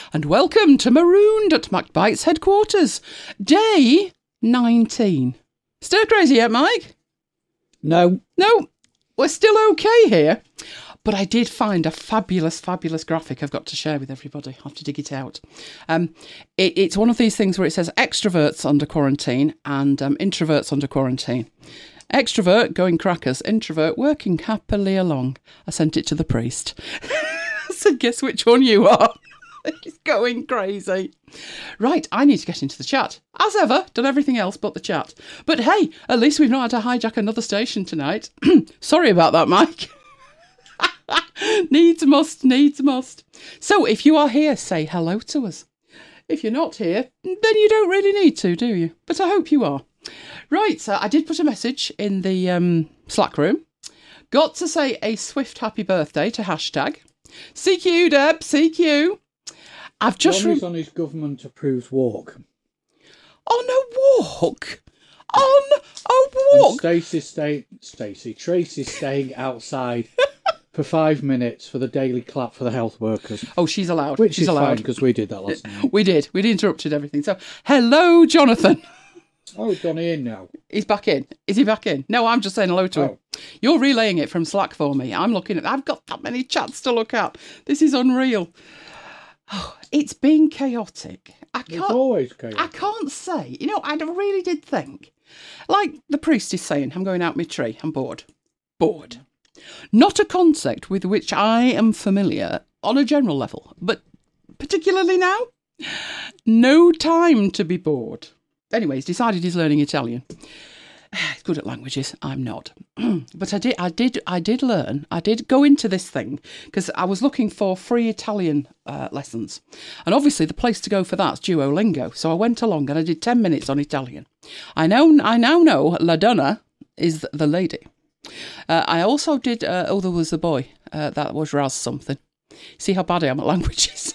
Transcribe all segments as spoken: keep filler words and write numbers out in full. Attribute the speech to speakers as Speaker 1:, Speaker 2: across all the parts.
Speaker 1: and welcome to Marooned at MacBite's headquarters, day nineteen. Stir crazy yet, Mike?
Speaker 2: No.
Speaker 1: No, we're still okay here. But I did find a fabulous, fabulous graphic I've got to share with everybody. I'll have to dig it out. Um, it, it's one of these things where it says extroverts under quarantine and um, introverts under quarantine. Extrovert going crackers, introvert working happily along. I sent it to the priest. I said, guess which one you are? It's going crazy. Right, I need to get into the chat. As ever, done everything else but the chat. But hey, at least we've not had to hijack another station tonight. Sorry about that, Mike. Needs must, needs must. So if you are here, say hello to us. If you're not here, then you don't really need to, do you? But I hope you are. Right, so I did put a message in the um, Slack room. Got to say a swift happy birthday to hashtag. C Q, Deb, C Q. I've just...
Speaker 2: Johnny's re- on his government-approved walk.
Speaker 1: On a walk? On a walk?
Speaker 2: Stacey, stay, Stacey, Tracy's staying outside for five minutes for the daily clap for the health workers.
Speaker 1: Oh, she's allowed.
Speaker 2: Which
Speaker 1: she's
Speaker 2: is
Speaker 1: allowed.
Speaker 2: fine, because we did that last night.
Speaker 1: We did. We'd interrupted everything. So, hello, Jonathan.
Speaker 2: Oh, he's gone in now.
Speaker 1: He's back in. Is he back in? No, I'm just saying hello to oh. him. You're relaying it from Slack for me. I'm looking at... I've got that many chats to look at. This is unreal. Oh, it's been chaotic. I can't,
Speaker 2: it's always chaotic.
Speaker 1: I can't say. You know, I really did think. Like the priest is saying, I'm going out my tree. I'm bored. Bored. Not a concept with which I am familiar on a general level, but particularly now, no time to be bored. Anyway, he's decided he's learning Italian. He's good at languages. I'm not. But I did, I did, I did learn. I did go into this thing because I was looking for free Italian uh, lessons, and obviously the place to go for that's Duolingo. So I went along and I did ten minutes on Italian. I know, I now know La Donna is the lady. Uh, I also did. Uh, oh, there was a boy uh, that was Raz something. See how bad I am at languages.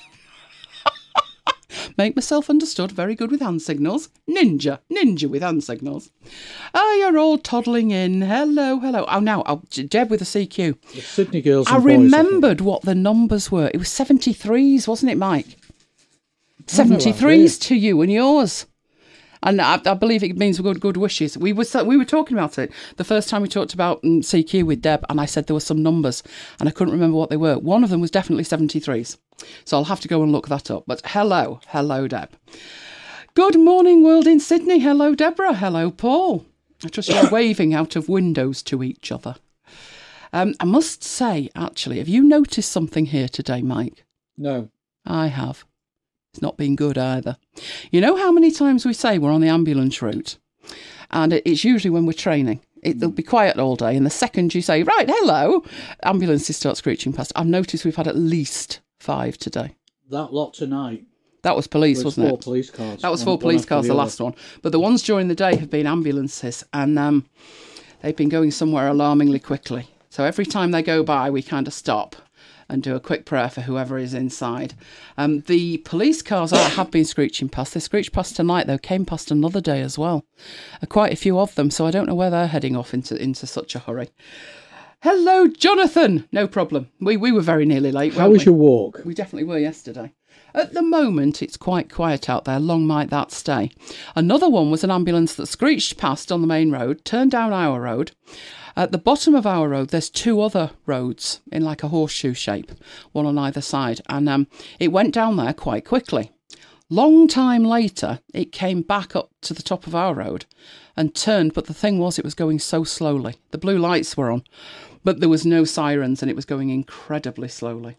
Speaker 1: Make myself understood, very good with hand signals. Ninja, ninja with hand signals. Oh, you're all toddling in. Hello, hello. Oh, now, oh, Deb with a C Q.
Speaker 2: The Sydney girls and
Speaker 1: I
Speaker 2: boys,
Speaker 1: remembered I what the numbers were. It was seventy-threes, wasn't it, Mike? seventy-threes to you and yours. And I, I believe it means good, good wishes. We were we were talking about it the first time we talked about um, C Q with Deb, and I said there were some numbers, and I couldn't remember what they were. One of them was definitely seventy-threes. So I'll have to go and look that up. But hello, hello, Deb. Good morning, world in Sydney. Hello, Deborah. Hello, Paul. I trust you're waving out of windows to each other. Um, I must say, actually, have you noticed something here today, Mike?
Speaker 2: No.
Speaker 1: I have. It's not been good either. You know how many times we say we're on the ambulance route? And it's usually when we're training. It'll be quiet all day. And the second you say, right, hello, ambulances start screeching past. I've noticed we've had at least five today.
Speaker 2: That lot tonight.
Speaker 1: That was police,
Speaker 2: was
Speaker 1: wasn't
Speaker 2: four
Speaker 1: it?
Speaker 2: Police cars.
Speaker 1: That was four one, police one cars, the, the last one. But the ones during the day have been ambulances. And um, they've been going somewhere alarmingly quickly. So every time they go by, we kind of stop and do a quick prayer for whoever is inside. Um, the police cars are, have been screeching past. They screeched past tonight, though, came past another day as well. Uh, quite a few of them, so I don't know where they're heading off into, into such a hurry. Hello, Jonathan! No problem. We we were very nearly late,
Speaker 2: How was
Speaker 1: we?
Speaker 2: your walk?
Speaker 1: We definitely were yesterday. At the moment, it's quite quiet out there. Long might that stay. Another one was an ambulance that screeched past on the main road, turned down our road. At the bottom of our road, there's two other roads in like a horseshoe shape, one on either side. And um, it went down there quite quickly. Long time later, it came back up to the top of our road and turned. But the thing was, it was going so slowly. The blue lights were on, but there was no sirens and it was going incredibly slowly.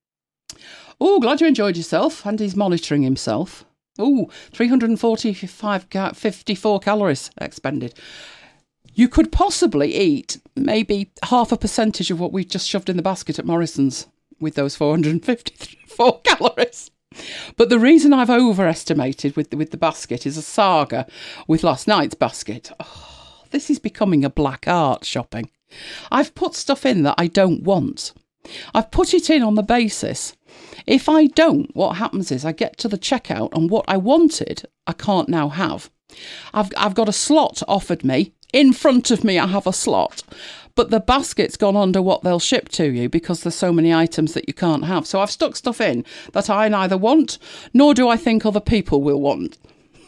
Speaker 1: Oh, glad you enjoyed yourself. And he's monitoring himself. Oh, three hundred forty-five, fifty-four calories expended. You could possibly eat maybe half a percentage of what we've just shoved in the basket at Morrison's with those four hundred fifty-four calories. But the reason I've overestimated with the, with the basket is a saga with last night's basket. Oh, this is becoming a black art, shopping. I've put stuff in that I don't want. I've put it in on the basis. If I don't, what happens is I get to the checkout and what I wanted, I can't now have. I've I've got a slot offered me. In front of me, I have a slot. but the basket's gone under what they'll ship to you because there's so many items that you can't have. So I've stuck stuff in that I neither want, nor do I think other people will want.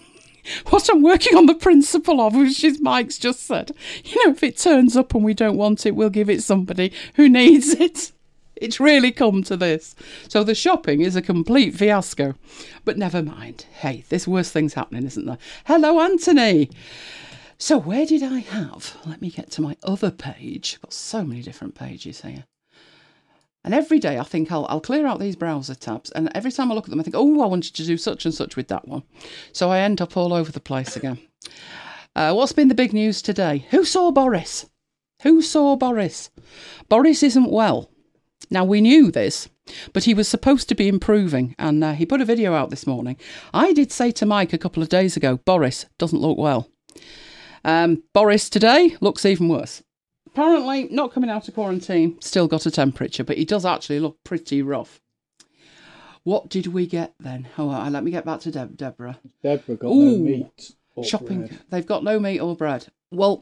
Speaker 1: What I'm working on the principle of, which is Mike's just said, you know, if it turns up and we don't want it, we'll give it somebody who needs it. It's really come to this. So the shopping is a complete fiasco. But never mind. Hey, there's worse things happening, isn't there? Hello, Anthony. So where did I have? Let me get to my other page. I've got so many different pages here. And every day I think I'll, I'll clear out these browser tabs. And every time I look at them, I think, oh, I wanted to do such and such with that one. So I end up all over the place again. Uh, what's been the big news today? Who saw Boris? Who saw Boris? Boris isn't well. Now, we knew this, but he was supposed to be improving, and uh, he put a video out this morning. I did say to Mike a couple of days ago, Boris doesn't look well. Um, Boris today looks even worse. Apparently, not coming out of quarantine, still got a temperature, but he does actually look pretty rough. What did we get then? Oh, uh, let me get back to Deb- Deborah.
Speaker 2: Deborah got
Speaker 1: Ooh,
Speaker 2: no meat or
Speaker 1: shopping.
Speaker 2: bread.
Speaker 1: They've got no meat or bread. Well,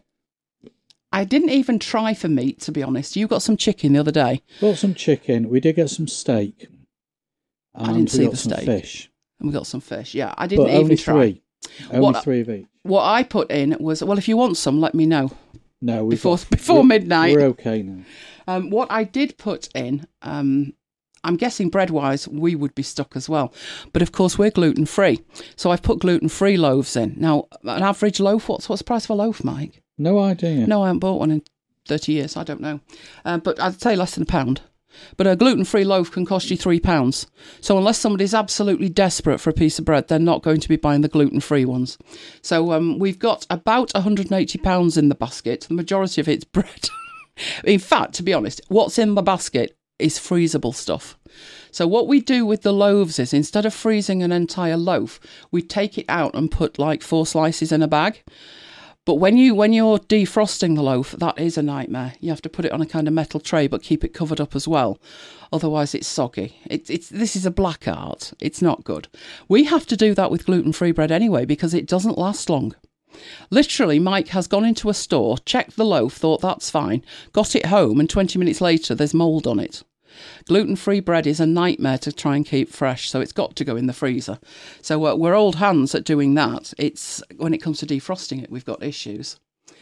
Speaker 1: I didn't even try for meat, to be honest. You got some chicken the other day.
Speaker 2: Got some chicken. We did get some steak. And
Speaker 1: I didn't
Speaker 2: we
Speaker 1: see
Speaker 2: got
Speaker 1: the
Speaker 2: some
Speaker 1: steak.
Speaker 2: fish.
Speaker 1: And we got some fish. Yeah, I didn't
Speaker 2: But
Speaker 1: even
Speaker 2: only
Speaker 1: try.
Speaker 2: three. Only
Speaker 1: What-
Speaker 2: three of each.
Speaker 1: What I put in was, well, if you want some, let me know
Speaker 2: No, we've
Speaker 1: before
Speaker 2: got,
Speaker 1: before
Speaker 2: we're,
Speaker 1: midnight.
Speaker 2: We're okay now.
Speaker 1: Um, what I did put in, um, I'm guessing bread-wise, we would be stuck as well. But of course, we're gluten-free, so I've put gluten-free loaves in. Now, an average loaf, what's what's the price of a loaf, Mike?
Speaker 2: No idea.
Speaker 1: No, I haven't bought one in thirty years. I don't know, uh, but I'd say less than a pound. But a gluten-free loaf can cost you three pounds. So unless somebody's absolutely desperate for a piece of bread, they're not going to be buying the gluten-free ones. So um, we've got about one hundred eighty pounds in the basket. The majority of it's bread. In fact, to be honest, what's in the basket is freezable stuff. So what we do with the loaves is, instead of freezing an entire loaf, we take it out and put like four slices in a bag. But when you when you're defrosting the loaf, that is a nightmare. You have to put it on a kind of metal tray, but keep it covered up as well. Otherwise, it's soggy. It, it's this is a black art. It's not good. We have to do that with gluten-free bread anyway because it doesn't last long. Literally, Mike has gone into a store, checked the loaf, thought that's fine, got it home, and twenty minutes later, there's mould on it. Gluten-free bread is a nightmare to try and keep fresh, so it's got to go in the freezer. So uh, we're old hands at doing that. It's when it comes to defrosting it, we've got issues.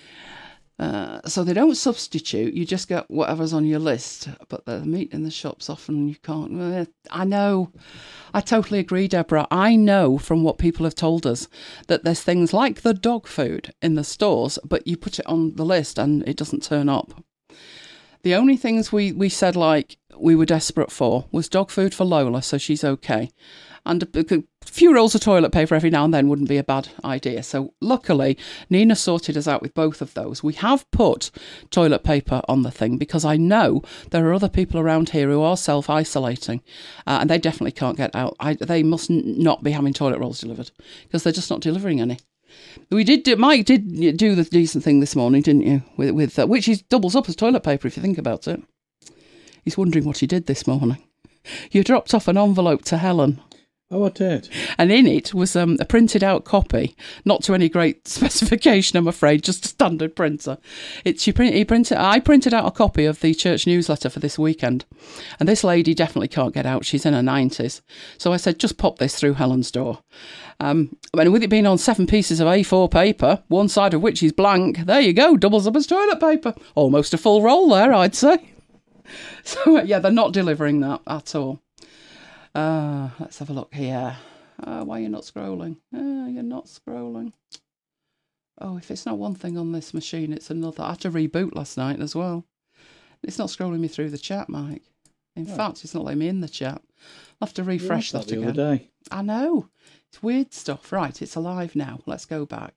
Speaker 1: Uh, so they don't substitute. You just get whatever's on your list. But the meat in the shops often you can't. Uh, I know. I totally agree, Deborah. I know from what people have told us that there's things like the dog food in the stores, but you put it on the list and it doesn't turn up. The only things we, we said like we were desperate for was dog food for Lola, so she's okay. And a, a few rolls of toilet paper every now and then wouldn't be a bad idea. So luckily, Nina sorted us out with both of those. We have put toilet paper on the thing because I know there are other people around here who are self-isolating uh, and they definitely can't get out. I, they must n- not be having toilet rolls delivered because they're just not delivering any. We did do, Mike did do the decent thing this morning, didn't you? With, with uh, which is doubles up as toilet paper if you think about it. He's wondering what he did this morning. You dropped off an envelope to Helen.
Speaker 2: Oh, I did.
Speaker 1: And in it was um, a printed out copy, not to any great specification, I'm afraid, just a standard printer. It's she print, he printed. I printed out a copy of the church newsletter for this weekend, and this lady definitely can't get out. She's in her nineties, so I said, just pop this through Helen's door. Um, and with it being on seven pieces of A four paper, one side of which is blank, there you go, doubles up as toilet paper. Almost a full roll there, I'd say. So yeah, they're not delivering that at all. Uh, let's have a look here. Uh, why are you not scrolling? Uh, you're not scrolling. Oh, if it's not one thing on this machine, it's another. I had to reboot last night as well. It's not scrolling me through the chat, Mike. In
Speaker 2: Oh.
Speaker 1: fact, it's not letting me in the chat. I'll have to refresh
Speaker 2: You
Speaker 1: that
Speaker 2: had the
Speaker 1: again.
Speaker 2: other day.
Speaker 1: I know. It's weird stuff. Right, it's alive now. Let's go back.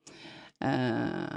Speaker 1: Uh,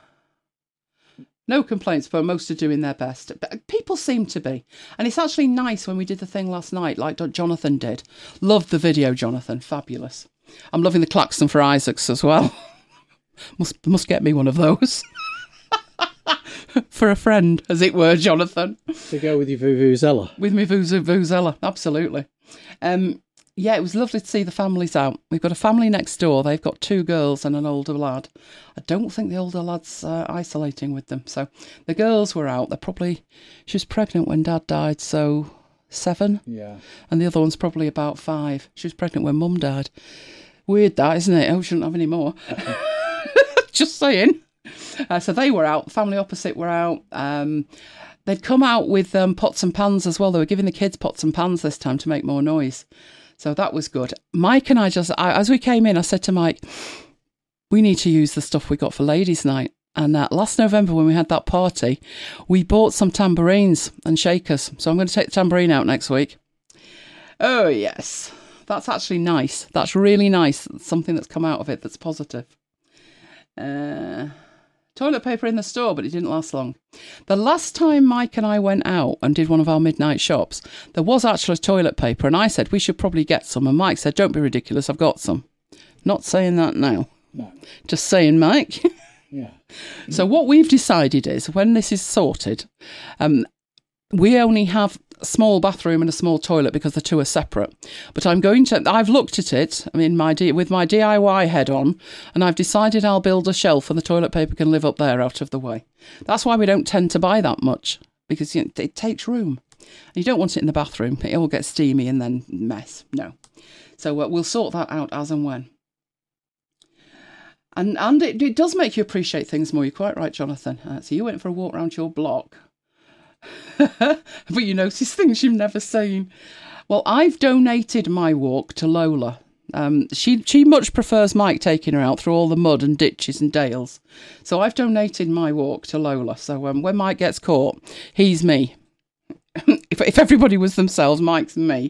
Speaker 1: no complaints, but most are doing their best. But people seem to be. And it's actually nice when we did the thing last night, like Jonathan did. Loved the video, Jonathan. Fabulous. I'm loving the klaxon for Isaacs as well. must must get me one of those. For a friend, as it were, Jonathan.
Speaker 2: To go with your Vuvuzela.
Speaker 1: With me Vuvuzela, absolutely. Um, Yeah, it was lovely to see the families out. We've got a family next door. They've got two girls and an older lad. I don't think the older lad's uh, isolating with them. So the girls were out. They're probably, she was pregnant when Dad died, so seven.
Speaker 2: Yeah.
Speaker 1: And the other one's probably about five. She was pregnant when Mum died. Weird that, isn't it? Oh, shouldn't have any more. Just saying. Uh, so they were out. The family opposite were out. Um, they'd come out with um, pots and pans as well. They were giving the kids pots and pans this time to make more noise. So that was good. Mike and I just, I, as we came in, I said to Mike, we need to use the stuff we got for ladies' night. And uh, last November when we had that party, we bought some tambourines and shakers. So I'm going to take the tambourine out next week. Oh, yes. That's actually nice. That's really nice. Something that's come out of it that's positive. Uh, toilet paper in the store, but it didn't last long. The last time Mike and I went out and did one of our midnight shops, there was actually toilet paper, and I said we should probably get some, and Mike said, don't be ridiculous, I've got some. Not saying that now.
Speaker 2: No.
Speaker 1: Just saying, Mike.
Speaker 2: Yeah.
Speaker 1: So what we've decided is, when this is sorted, um, we only have a small bathroom and a small toilet because the two are separate. But I'm going to, I've looked at it, I mean, my D, with my D I Y head on, and I've decided I'll build a shelf and the toilet paper can live up there out of the way. That's why we don't tend to buy that much, because you know, it takes room. And you don't want it in the bathroom. It all gets steamy and then mess. No. So uh, we'll sort that out as and when. And and it, it does make you appreciate things more. You're quite right, Jonathan. Uh, so you went for a walk around your block. But you notice things you've never seen. Well, I've donated my walk to Lola. Um, she she much prefers Mike taking her out through all the mud and ditches and dales. So I've donated my walk to Lola. So um, when Mike gets caught, he's me. if, if everybody was themselves, Mike's me.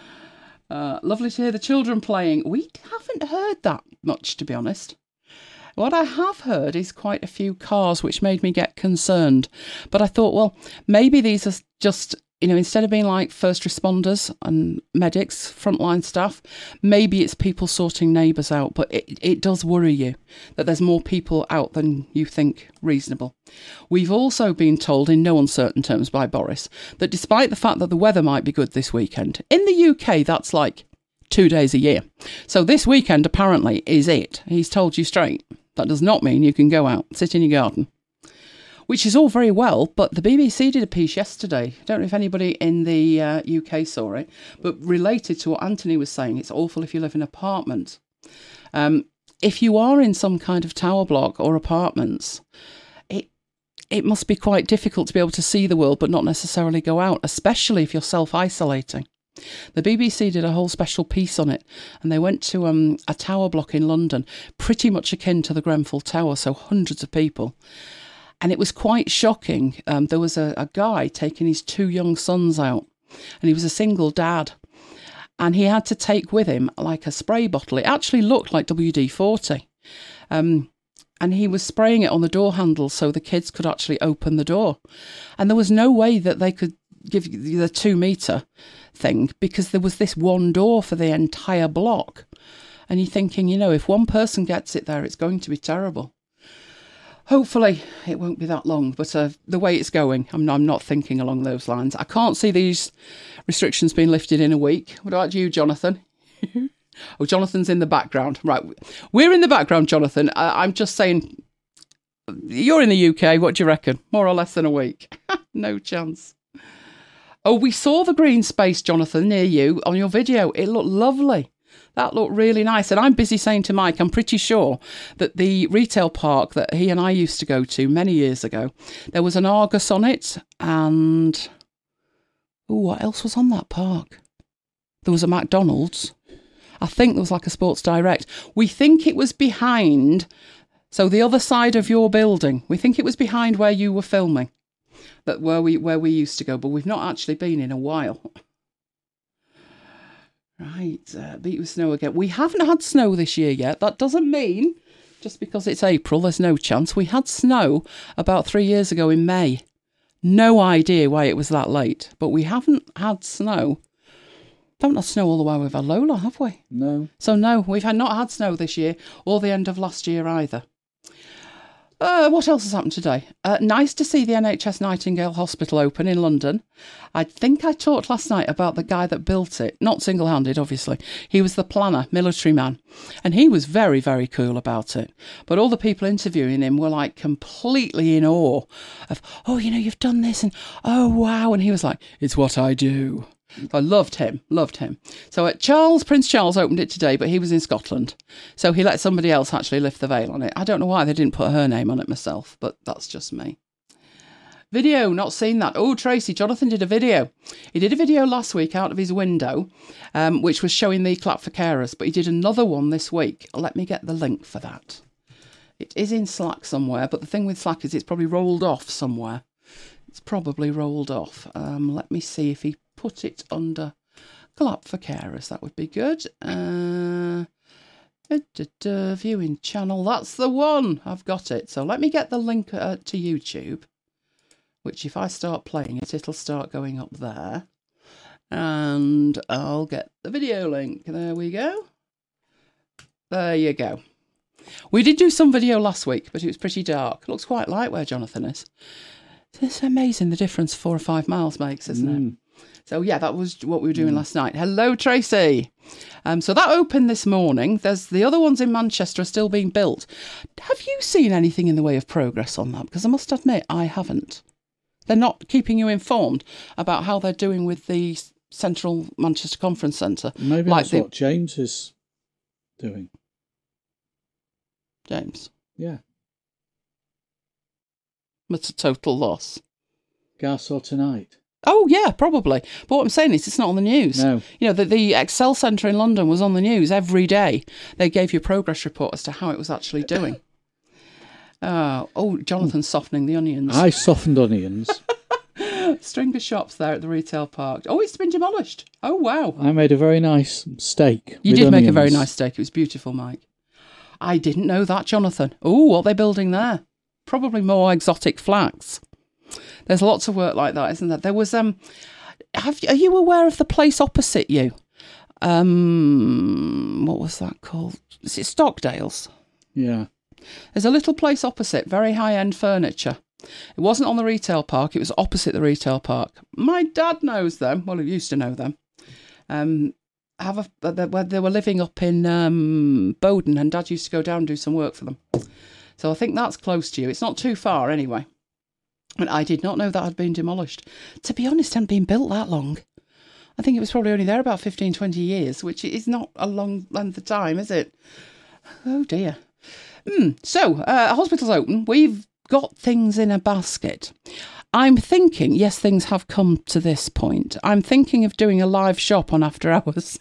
Speaker 1: Uh, lovely to hear the children playing. We haven't heard that much, to be honest. What I have heard is quite a few cars, which made me get concerned. But I thought, well, maybe these are just, you know, instead of being like first responders and medics, frontline staff, maybe it's people sorting neighbours out. But it, it does worry you that there's more people out than you think reasonable. We've also been told in no uncertain terms by Boris that despite the fact that the weather might be good this weekend, in the U K, that's like two days a year. So this weekend apparently is it. He's told you straight. That does not mean you can go out, sit in your garden, which is all very well, but the B B C did a piece yesterday. I don't know if anybody in the uh, U K saw it, but related to what Anthony was saying, it's awful if you live in an apartment. Um, if you are in some kind of tower block or apartments, it it must be quite difficult to be able to see the world but not necessarily go out, especially if you're self-isolating. The B B C did a whole special piece on it, and they went to um, a tower block in London, pretty much akin to the Grenfell Tower, so hundreds of people. And it was quite shocking. Um, there was a, a guy taking his two young sons out, and he was a single dad. And he had to take with him like a spray bottle. It actually looked like W D forty. Um, and he was spraying it on the door handle so the kids could actually open the door. And there was no way that they could give you the two metre thing because there was this one door for the entire block. And you're thinking, you know, if one person gets it there, it's going to be terrible. Hopefully it won't be that long, but uh, the way it's going, I'm not, I'm not thinking along those lines. I can't see these restrictions being lifted in a week. What about you, Jonathan? Oh, Jonathan's in the background. Right, we're in the background, Jonathan. I, I'm just saying, you're in the U K, what do you reckon? More or less than a week? No chance. Oh, we saw the green space, Jonathan, near you on your video. It looked lovely. That looked really nice. And I'm busy saying to Mike, I'm pretty sure that the retail park that he and I used to go to many years ago, there was an Argos on it. And, oh, what else was on that park? There was a McDonald's. I think there was like a Sports Direct. We think it was behind, so the other side of your building. We think it was behind where you were filming. That where we where we used to go, but we've not actually been in a while. Right, uh, beat with snow again. We haven't had snow this year yet. That doesn't mean just because it's April, there's no chance. We had snow about three years ago in May. No idea why it was that late, but we haven't had snow. Haven't had snow all the way with our Lola, have we?
Speaker 2: No.
Speaker 1: So no, we've had not had snow this year or the end of last year either. Uh, what else has happened today? Uh, nice to see the N H S Nightingale Hospital open in London. I think I talked last night about the guy that built it. Not single-handed, obviously. He was the planner, military man. And he was very, very cool about it. But all the people interviewing him were like completely in awe of, oh, you know, you've done this and, oh, wow. And he was like, it's what I do. I loved him, loved him. So uh, Charles, Prince Charles opened it today, but he was in Scotland. So he let somebody else actually lift the veil on it. I don't know why they didn't put her name on it myself, but that's just me. Video, not seen that. Oh, Tracy, Jonathan did a video. He did a video last week out of his window, um, which was showing the clap for carers, but he did another one this week. Let me get the link for that. It is in Slack somewhere, but the thing with Slack is it's probably rolled off somewhere. It's probably rolled off. Um, let me see if he put it under clap for carers. That would be good. Uh, da, da, da, viewing channel. That's the one. I've got it. So let me get the link uh, to YouTube, which if I start playing it, it'll start going up there. And I'll get the video link. There we go. There you go. We did do some video last week, but it was pretty dark. Looks quite light where Jonathan is. It's amazing the difference four or five miles makes, isn't
Speaker 2: Mm.
Speaker 1: it? So, yeah, that was what we were doing mm. last night. Hello, Tracy. Um, so that opened this morning. There's the other ones in Manchester are still being built. Have you seen anything in the way of progress on that? Because I must admit, I haven't. They're not keeping you informed about how they're doing with the Central Manchester Conference Centre.
Speaker 2: Maybe
Speaker 1: like
Speaker 2: that's
Speaker 1: the...
Speaker 2: what James is doing.
Speaker 1: James?
Speaker 2: Yeah.
Speaker 1: It's a total loss.
Speaker 2: Garsaw tonight.
Speaker 1: Oh, yeah, probably. But what I'm saying is it's not on the news.
Speaker 2: No.
Speaker 1: You know, the, the Excel Centre in London was on the news every day. They gave you a progress report as to how it was actually doing. Uh, oh, Jonathan's softening the onions.
Speaker 2: I softened onions.
Speaker 1: String of shops there at the retail park. Oh, it's been demolished. Oh, wow.
Speaker 2: I made a very nice steak.
Speaker 1: You
Speaker 2: with
Speaker 1: did
Speaker 2: onions.
Speaker 1: make a very nice steak. It was beautiful, Mike. I didn't know that, Jonathan. Oh, what are they building there? Probably more exotic flax. There's lots of work like that, isn't there? There was, um, have, are you aware of the place opposite you? Um, what was that called? Is it Stockdale's?
Speaker 2: Yeah.
Speaker 1: There's a little place opposite, very high-end furniture. It wasn't on the retail park, it was opposite the retail park. My dad knows them. Well, he used to know them. Um, have a, they, they were living up in um, Bowden, and Dad used to go down and do some work for them. So I think that's close to you. It's not too far anyway. And I did not know that had been demolished. To be honest, it hadn't been built that long. I think it was probably only there about fifteen, twenty years, which is not a long length of time, is it? Oh, dear. Mm, so, uh, hospital's open. We've got things in a basket. I'm thinking, yes, things have come to this point. I'm thinking of doing a live shop on After Hours.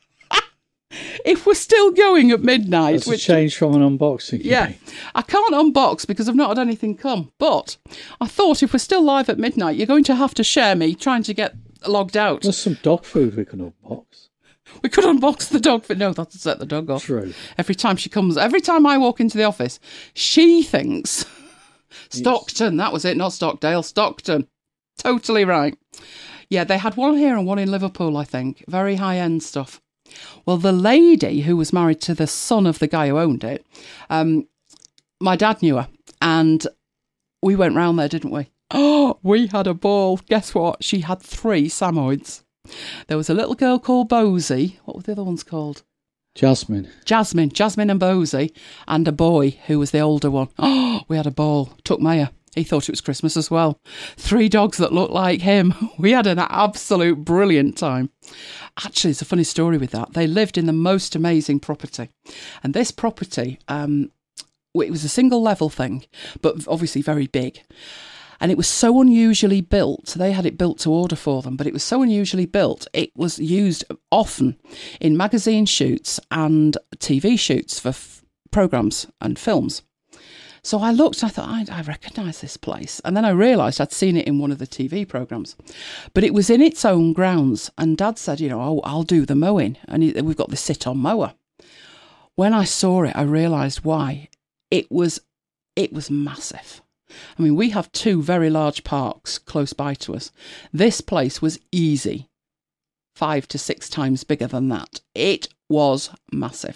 Speaker 1: If we're still going at midnight.
Speaker 2: That's
Speaker 1: which,
Speaker 2: a change from an unboxing.
Speaker 1: Yeah.
Speaker 2: Day.
Speaker 1: I can't unbox because I've not had anything come. But I thought if we're still live at midnight, you're going to have to share me trying to get logged out.
Speaker 2: There's some dog food we can unbox.
Speaker 1: We could unbox the dog food. No, that'll set the dog off.
Speaker 2: True.
Speaker 1: Every time she comes, every time I walk into the office, she thinks Stockton. That was it, not Stockdale. Stockton. Totally right. Yeah, they had one here and one in Liverpool, I think. Very high-end stuff. Well, the lady who was married to the son of the guy who owned it, um, my dad knew her, and we went round there, didn't we? Oh, we had a ball. Guess what? She had three Samoyeds. There was a little girl called Bosie. What were the other ones called?
Speaker 2: Jasmine.
Speaker 1: Jasmine. Jasmine and Bosie, and a boy who was the older one. Oh, we had a ball. Took Mayor. He thought it was Christmas as well. Three dogs that looked like him. We had an absolute brilliant time. Actually, it's a funny story with that. They lived in the most amazing property. And this property, um, it was a single level thing, but obviously very big. And it was so unusually built. They had it built to order for them, but it was so unusually built. It was used often in magazine shoots and T V shoots for f- programmes and films. So I looked and I thought, I, I recognise this place. And then I realised I'd seen it in one of the T V programmes. But it was in its own grounds. And Dad said, you know, oh, I'll do the mowing. And he, we've got the sit-on mower. When I saw it, I realised why. It was, it was massive. I mean, we have two very large parks close by to us. This place was easy. Five to six times bigger than that. It was massive.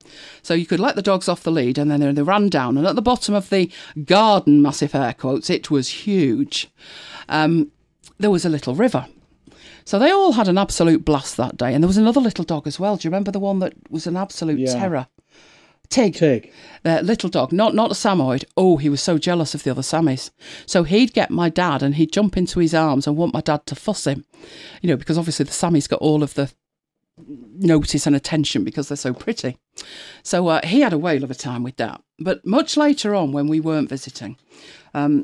Speaker 1: So you could let the dogs off the lead, and then they, they ran down. And at the bottom of the garden, massive air quotes, it was huge. Um, there was a little river. So they all had an absolute blast that day. And there was another little dog as well. Do you remember the one that was an absolute
Speaker 2: Yeah.
Speaker 1: terror? Tig.
Speaker 2: Tig.
Speaker 1: The little dog, not not a Samoyed. Oh, he was so jealous of the other Sammies. So he'd get my dad and he'd jump into his arms and want my dad to fuss him. You know, because obviously the Sammies got all of the notice and attention because they're so pretty. So uh, he had a whale of a time with that. But much later on, when we weren't visiting, um,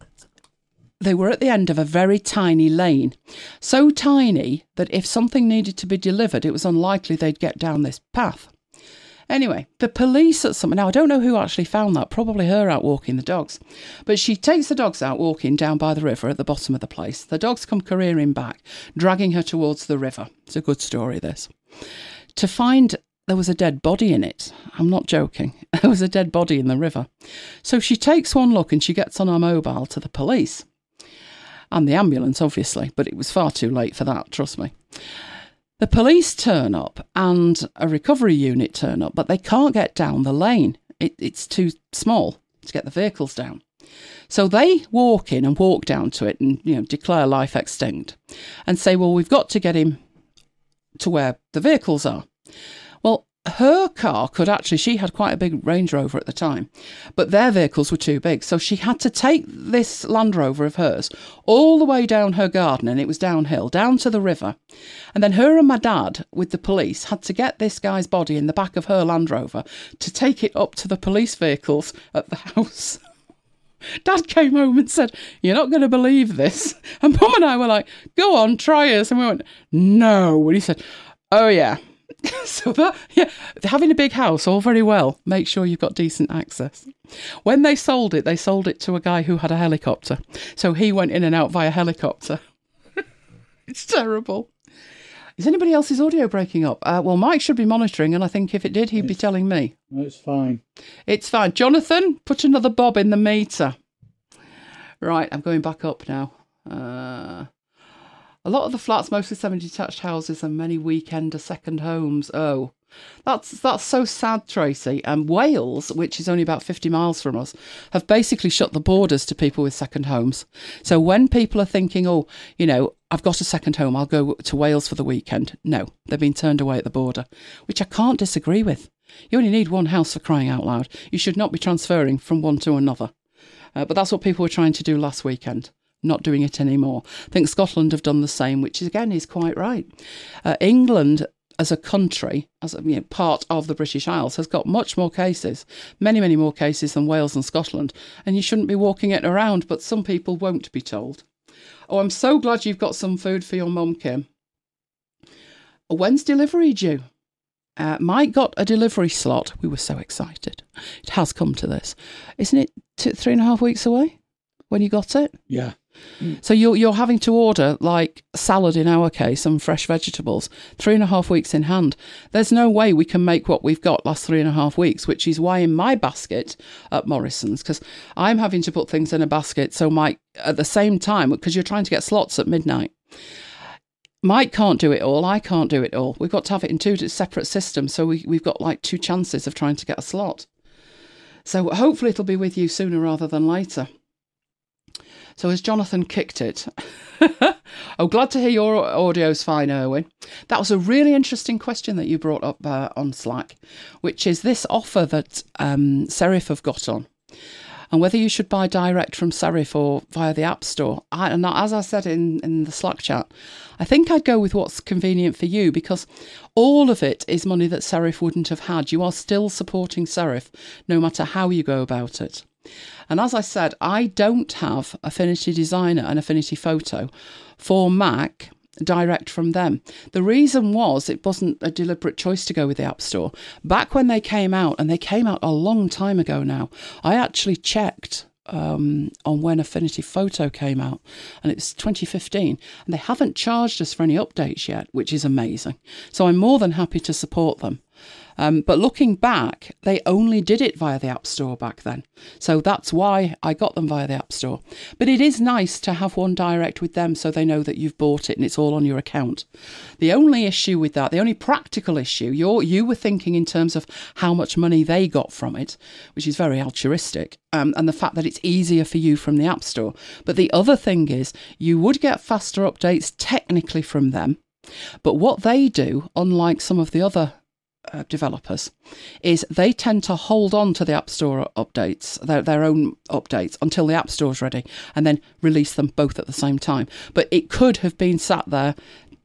Speaker 1: they were at the end of a very tiny lane. So tiny that if something needed to be delivered, it was unlikely they'd get down this path. Anyway, the police at some... Now, I don't know who actually found that. Probably her out walking the dogs. But she takes the dogs out walking down by the river at the bottom of the place. The dogs come careering back, dragging her towards the river. It's a good story, this. To find there was a dead body in it. I'm not joking. There was a dead body in the river. So she takes one look and she gets on her mobile to the police. And the ambulance, obviously. But it was far too late for that, trust me. The police turn up and a recovery unit turn up, but they can't get down the lane. It, it's too small to get the vehicles down. So they walk in and walk down to it and, you know, declare life extinct and say, well, we've got to get him to where the vehicles are. Well, her car could actually, she had quite a big Range Rover at the time, but their vehicles were too big. So she had to take this Land Rover of hers all the way down her garden, and it was downhill, down to the river. And then her and my dad, with the police, had to get this guy's body in the back of her Land Rover to take it up to the police vehicles at the house. Dad came home and said, you're not going to believe this. And Mum and I were like, go on, try us. And we went, no. And he said, oh yeah. So that, yeah, having a big house, all very well. Make sure you've got decent access. When they sold it, they sold it to a guy who had a helicopter. So he went in and out via helicopter. It's terrible. Is anybody else's audio breaking up? Uh, well, Mike should be monitoring, and I think if it did, he'd
Speaker 2: it's,
Speaker 1: be telling me.
Speaker 2: It's fine.
Speaker 1: It's fine. Jonathan, put another bob in the meter. Right, I'm going back up now. Uh... A lot of the flats, mostly semi-detached houses and many weekender second homes. Oh, that's that's so sad, Tracy. And Wales, which is only about fifty miles from us, have basically shut the borders to people with second homes. So when people are thinking, oh, you know, I've got a second home, I'll go to Wales for the weekend. No, they've been turned away at the border, which I can't disagree with. You only need one house for crying out loud. You should not be transferring from one to another. Uh, but that's what people were trying to do last weekend. Not doing it anymore. I think Scotland have done the same, which is, again is quite right. Uh, England as a country, as a, you know, part of the British Isles, has got much more cases, many, many more cases than Wales and Scotland. And you shouldn't be walking it around, but some people won't be told. Oh, I'm so glad you've got some food for your mum, Kim. When's delivery due? Uh, Mike got a delivery slot. We were so excited. It has come to this. Isn't it two, three and a half weeks away when you got it?
Speaker 2: Yeah.
Speaker 1: So you're you're having to order like salad in our case and fresh vegetables three and a half weeks in hand. There's no way we can make what we've got last three and a half weeks, which is why in my basket at Morrison's, because I'm having to put things in a basket. So Mike, at the same time, because you're trying to get slots at midnight, Mike can't do it all. I can't do it all. We've got to have it in two separate systems. So we, we've got like two chances of trying to get a slot. So hopefully it'll be with you sooner rather than later. So has Jonathan kicked it? Oh, glad to hear your audio's fine, Erwin. That was a really interesting question that you brought up uh, on Slack, which is this offer that um, Serif have got on, and whether you should buy direct from Serif or via the App Store. I, and as I said in, in the Slack chat, I think I'd go with what's convenient for you, because all of it is money that Serif wouldn't have had. You are still supporting Serif, no matter how you go about it. And as I said, I don't have Affinity Designer and Affinity Photo for Mac direct from them. The reason was it wasn't a deliberate choice to go with the App Store. Back when they came out, and they came out a long time ago now, I actually checked um, on when Affinity Photo came out, and it was twenty fifteen, and they haven't charged us for any updates yet, which is amazing. So I'm more than happy to support them. Um, but looking back, they only did it via the App Store back then. So that's why I got them via the App Store. But it is nice to have one direct with them so they know that you've bought it and it's all on your account. The only issue with that, the only practical issue, you're, you were thinking in terms of how much money they got from it, which is very altruistic, um, and the fact that it's easier for you from the App Store. But the other thing is you would get faster updates technically from them. But what they do, unlike some of the other uh, developers, is they tend to hold on to the App Store updates, their, their own updates, until the App Store's ready, and then release them both at the same time. But it could have been sat there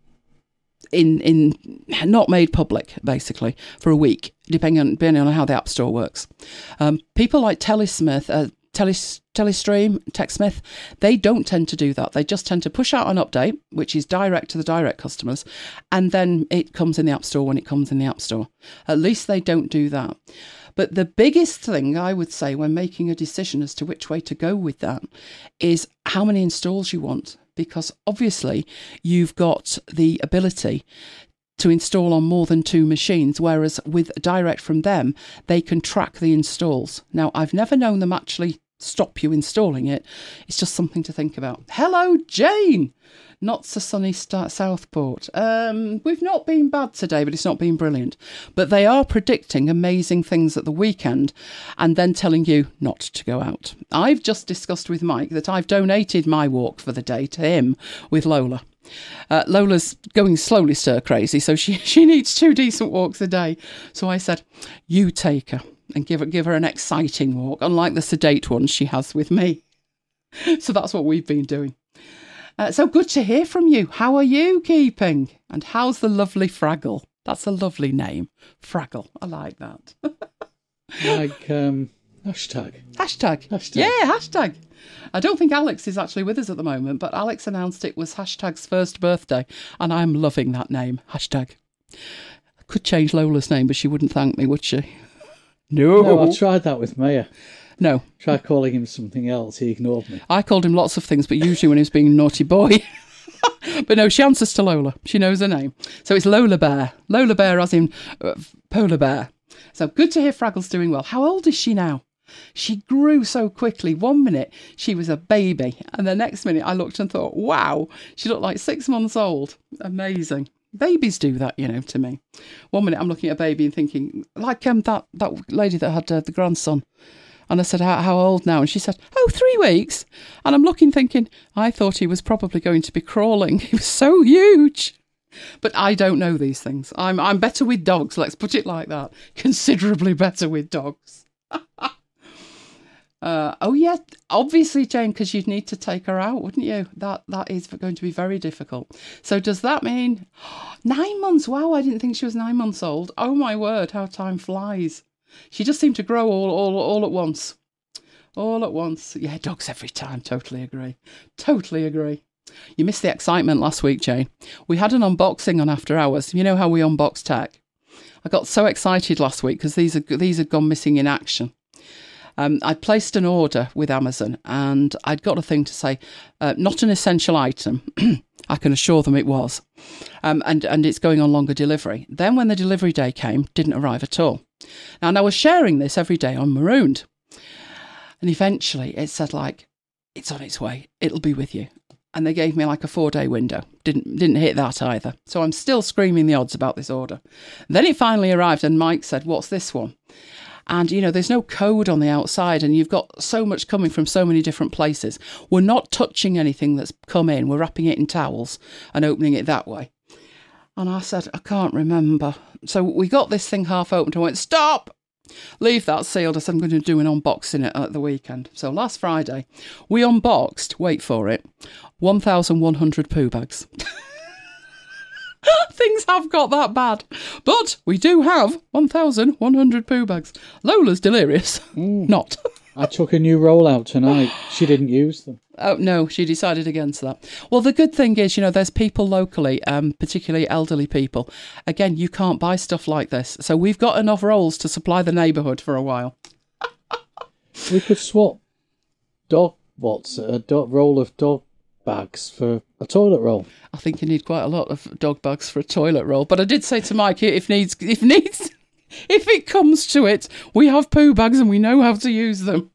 Speaker 1: in in not made public, basically, for a week, depending on, depending on how the App Store works. Um, people like Telesmith, uh, Teles, Telestream, TechSmith, they don't tend to do that. They just tend to push out an update, which is direct to the direct customers, and then it comes in the App Store when it comes in the App Store. At least they don't do that. But the biggest thing I would say when making a decision as to which way to go with that is how many installs you want. Because obviously you've got the ability to install on more than two machines, whereas with direct from them, they can track the installs. Now, I've never known them actually stop you installing it. It's just something to think about. Hello, Jane! Not so sunny start Southport. Um, we've not been bad today, but it's not been brilliant. But they are predicting amazing things at the weekend and then telling you not to go out. I've just discussed with Mike that I've donated my walk for the day to him with Lola. Uh, Lola's going slowly stir crazy, so she, she needs two decent walks a day. So I said, you take her and give her, give her an exciting walk, unlike the sedate ones she has with me. So that's what we've been doing. Uh, so good to hear from you. How are you keeping? And how's the lovely Fraggle? That's a lovely name. Fraggle. I like that.
Speaker 2: Like um, hashtag.
Speaker 1: Hashtag. Hashtag. Yeah, hashtag. I don't think Alex is actually with us at the moment, but Alex announced it was hashtag's first birthday, and I'm loving that name. Hashtag. I could change Lola's name, but she wouldn't thank me, would she? No.
Speaker 2: No, I tried that with Maya.
Speaker 1: No.
Speaker 2: Tried calling him something else. He ignored me.
Speaker 1: I called him lots of things, but usually when he was being a naughty boy. But no, she answers to Lola. She knows her name. So it's Lola Bear. Lola Bear as in uh, polar bear. So good to hear Fraggle's doing well. How old is she now? She grew so quickly. One minute she was a baby, and the next minute I looked and thought, wow, she looked like six months old. Amazing. Babies do that, you know, to me. One minute I'm looking at a baby and thinking, like um, that, that lady that had uh, the grandson. And I said, how, how old now? And she said, oh, three weeks. And I'm looking thinking, I thought he was probably going to be crawling. He was so huge. But I don't know these things. I'm I'm better with dogs, let's put it like that. Considerably better with dogs. uh, oh, yeah, obviously, Jane, because you'd need to take her out, wouldn't you? That That is going to be very difficult. So does that mean nine months? Wow, I didn't think she was nine months old. Oh, my word, how time flies. She just seemed to grow all, all, all at once. All at once. Yeah, dogs every time. Totally agree. Totally agree. You missed the excitement last week, Jane. We had an unboxing on After Hours. You know how we unbox tech? I got so excited last week because these are these had gone missing in action. Um, I placed an order with Amazon and I'd got a thing to say, uh, not an essential item. I can assure them it was. Um, and, and it's going on longer delivery. Then when the delivery day came, didn't arrive at all. Now, and I was sharing this every day on Marooned. And eventually it said, like, it's on its way. It'll be with you. And they gave me like a four-day window. Didn't didn't hit that either. So I'm still screaming the odds about this order. Then it finally arrived and Mike said, what's this one? And, you know, there's no code on the outside and you've got so much coming from so many different places. We're not touching anything that's come in. We're wrapping it in towels and opening it that way. And I said, I can't remember. So we got this thing half opened and I went, stop! Leave that sealed. I said, I'm going to do an unboxing it at the weekend. So last Friday, we unboxed, wait for it, one thousand one hundred poo bags. Things have got that bad. But we do have one thousand one hundred poo bags. Lola's delirious. Mm. Not.
Speaker 2: I took a new roll out tonight. She didn't use them.
Speaker 1: Oh, no, she decided against that. Well, the good thing is, you know, there's people locally, um, particularly elderly people. Again, you can't buy stuff like this. So we've got enough rolls to supply the neighbourhood for a while.
Speaker 2: We could swap dog, what's it, a dog, roll of dog bags for a toilet roll.
Speaker 1: I think you need quite a lot of dog bags for a toilet roll. But I did say to Mike, if needs, if needs, If it comes to it, we have poo bags and we know how to use them.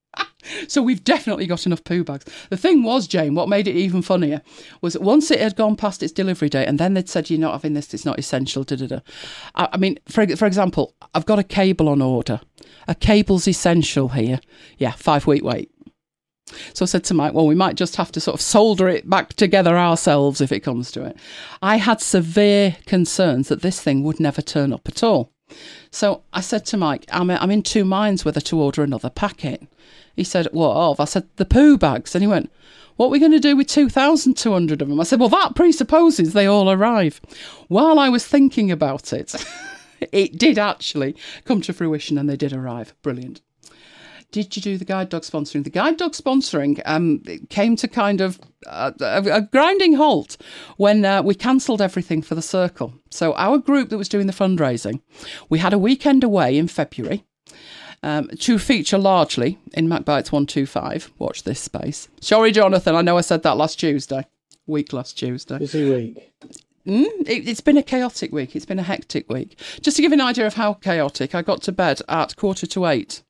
Speaker 1: So we've definitely got enough poo bags. The thing was, Jane, what made it even funnier was that once it had gone past its delivery date and then they'd said, you're not having this, it's not essential, da da da. I, I mean, for, for example, I've got a cable on order. A cable's essential here. Yeah, five week wait. So I said to Mike, well, we might just have to sort of solder it back together ourselves if it comes to it. I had severe concerns that this thing would never turn up at all. So I said to Mike, I'm, I'm in two minds whether to order another packet. He said, what of? I said, the poo bags. And he went, what are we going to do with two thousand two hundred of them? I said, well, that presupposes they all arrive. While I was thinking about it, it did actually come to fruition and they did arrive. Brilliant. Did you do the guide dog sponsoring? The guide dog sponsoring um, came to kind of uh, a, a grinding halt when uh, we cancelled everything for the circle. So our group that was doing the fundraising, we had a weekend away in February um, to feature largely in MacBites one two five. Watch this space. Sorry, Jonathan, I know I said that last Tuesday. Week last Tuesday.
Speaker 2: Busy week.
Speaker 1: Mm, it, it's been a chaotic week. It's been a hectic week. Just to give you an idea of how chaotic, I got to bed at quarter to eight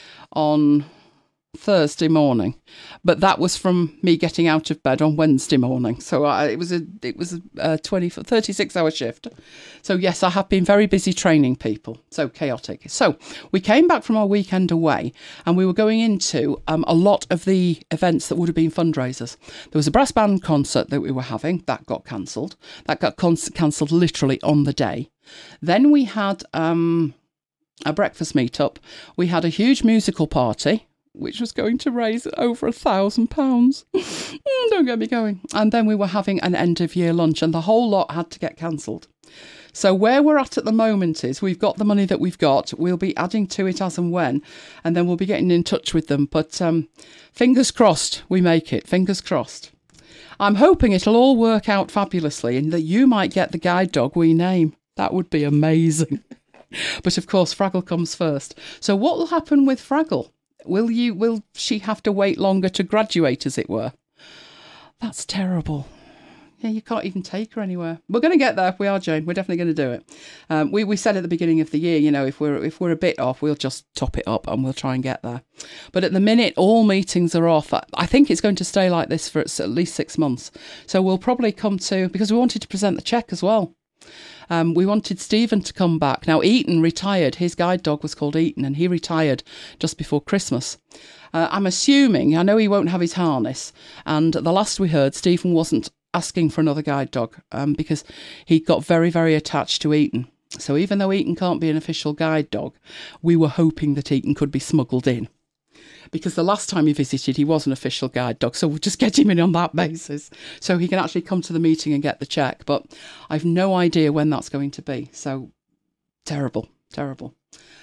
Speaker 1: on Thursday morning, but that was from me getting out of bed on Wednesday morning. So I, it was a it was a, a twenty, thirty-six hour shift. So yes, I have been very busy training people. So chaotic. So we came back from our weekend away and we were going into um, a lot of the events that would have been fundraisers. There was a brass band concert that we were having that got cancelled. That got con- cancelled literally on the day. Then we had um, a breakfast meetup. We had a huge musical party, which was going to raise over a thousand pounds. Don't get me going. And then we were having an end of year lunch and the whole lot had to get cancelled. So where we're at at the moment is we've got the money that we've got. We'll be adding to it as and when, and then we'll be getting in touch with them. But um, fingers crossed we make it. Fingers crossed. I'm hoping it'll all work out fabulously and that you might get the guide dog we name. That would be amazing. But of course, Fraggle comes first. So what will happen with Fraggle? Will you? Will she have to wait longer to graduate, as it were? That's terrible. Yeah, you can't even take her anywhere. We're going to get there. We are, Jane. We're definitely going to do it. Um, we we said at the beginning of the year, you know, if we're if we're a bit off, we'll just top it up and we'll try and get there. But at the minute, all meetings are off. I think it's going to stay like this for at least six months. So we'll probably come to, because we wanted to present the cheque as well. Um, we wanted Stephen to come back. Now, Eaton retired. His guide dog was called Eaton, and he retired just before Christmas. Uh, I'm assuming, I know he won't have his harness, and the last we heard, Stephen wasn't asking for another guide dog um, because he got very, very attached to Eaton. So even though Eaton can't be an official guide dog, we were hoping that Eaton could be smuggled in. Because the last time he visited, he was an official guide dog. So we'll just get him in on that basis. So he can actually come to the meeting and get the cheque. But I've no idea when that's going to be. So terrible, terrible.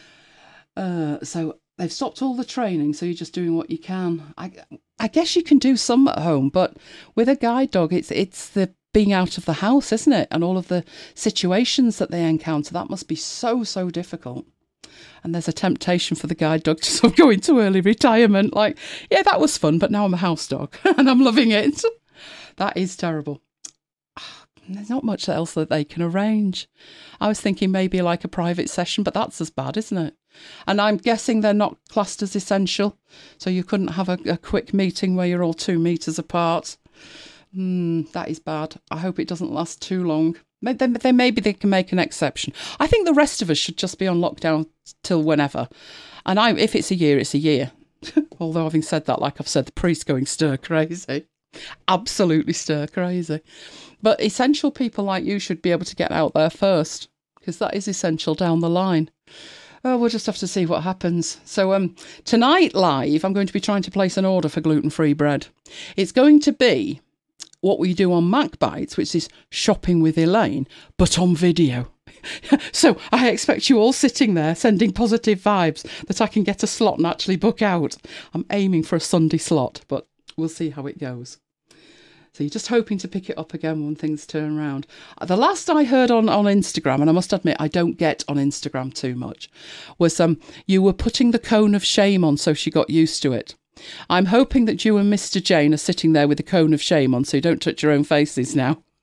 Speaker 1: Uh, so they've stopped all the training. So you're just doing what you can. I, I guess you can do some at home. But with a guide dog, it's it's the being out of the house, isn't it? And all of the situations that they encounter. That must be so, so difficult. And there's a temptation for the guide dog to sort of go into early retirement. Like, yeah, that was fun, but now I'm a house dog and I'm loving it. That is terrible. There's not much else that they can arrange. I was thinking maybe like a private session, but that's as bad, isn't it? And I'm guessing they're not classed as essential. So you couldn't have a, a quick meeting where you're all two metres apart. Hmm, that is bad. I hope it doesn't last too long. Then, then maybe they can make an exception. I think the rest of us should just be on lockdown till whenever. And I, if it's a year, it's a year. Although having said that, like I've said, the priest's going stir crazy. Absolutely stir crazy. But essential people like you should be able to get out there first, because that is essential down the line. Oh, we'll just have to see what happens. So um, tonight live, I'm going to be trying to place an order for gluten-free bread. It's going to be what we do on MacBites, which is shopping with Elaine, but on video. So I expect you all sitting there sending positive vibes that I can get a slot and actually book out. I'm aiming for a Sunday slot, but we'll see how it goes. So you're just hoping to pick it up again when things turn around. The last I heard on, on Instagram, and I must admit I don't get on Instagram too much, was um you were putting the cone of shame on so she got used to it. I'm hoping that you and Mister Jane are sitting there with a cone of shame on so you don't touch your own faces now.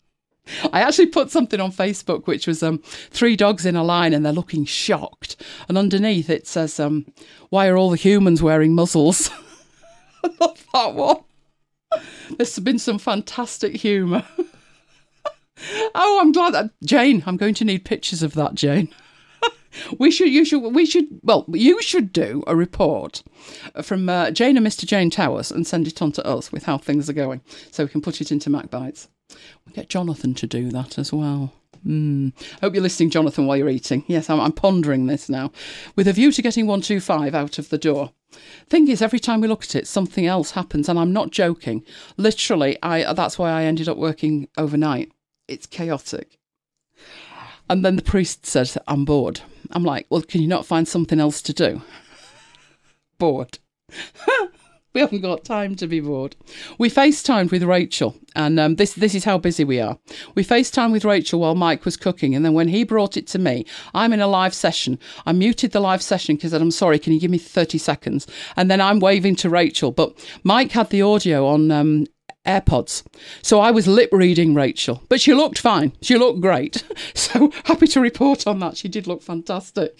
Speaker 1: I actually put something on Facebook which was um, three dogs in a line and they're looking shocked. And underneath it says, um, why are all the humans wearing muzzles? I love that one. There's been some fantastic humour. Oh, I'm glad that... Jane, I'm going to need pictures of that, Jane. We should, you should, we should, well, you should do a report from uh, Jane and Mister Jane Towers and send it on to us with how things are going so we can put it into MacBites. We'll get Jonathan to do that as well. Mm. Hope you're listening, Jonathan, while you're eating. Yes, I'm, I'm pondering this now. With a view to getting one two five out of the door. Thing is, every time we look at it, something else happens, and I'm not joking. Literally, I that's why I ended up working overnight. It's chaotic. And then the priest said, I'm bored. I'm like, well, can you not find something else to do? Bored. We haven't got time to be bored. We FaceTimed with Rachel, and um, this this is how busy we are. We FaceTimed with Rachel while Mike was cooking, and then when he brought it to me, I'm in a live session. I muted the live session because I said, I'm sorry, can you give me thirty seconds? And then I'm waving to Rachel, but Mike had the audio on um, AirPods. So I was lip reading Rachel, but she looked fine. She looked great. So happy to report on that. She did look fantastic.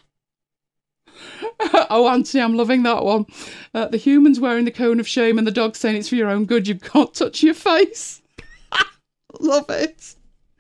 Speaker 1: Oh, Anthony, I'm loving that one. Uh, the humans wearing the cone of shame and the dog saying it's for your own good. You can't touch your face. Love it.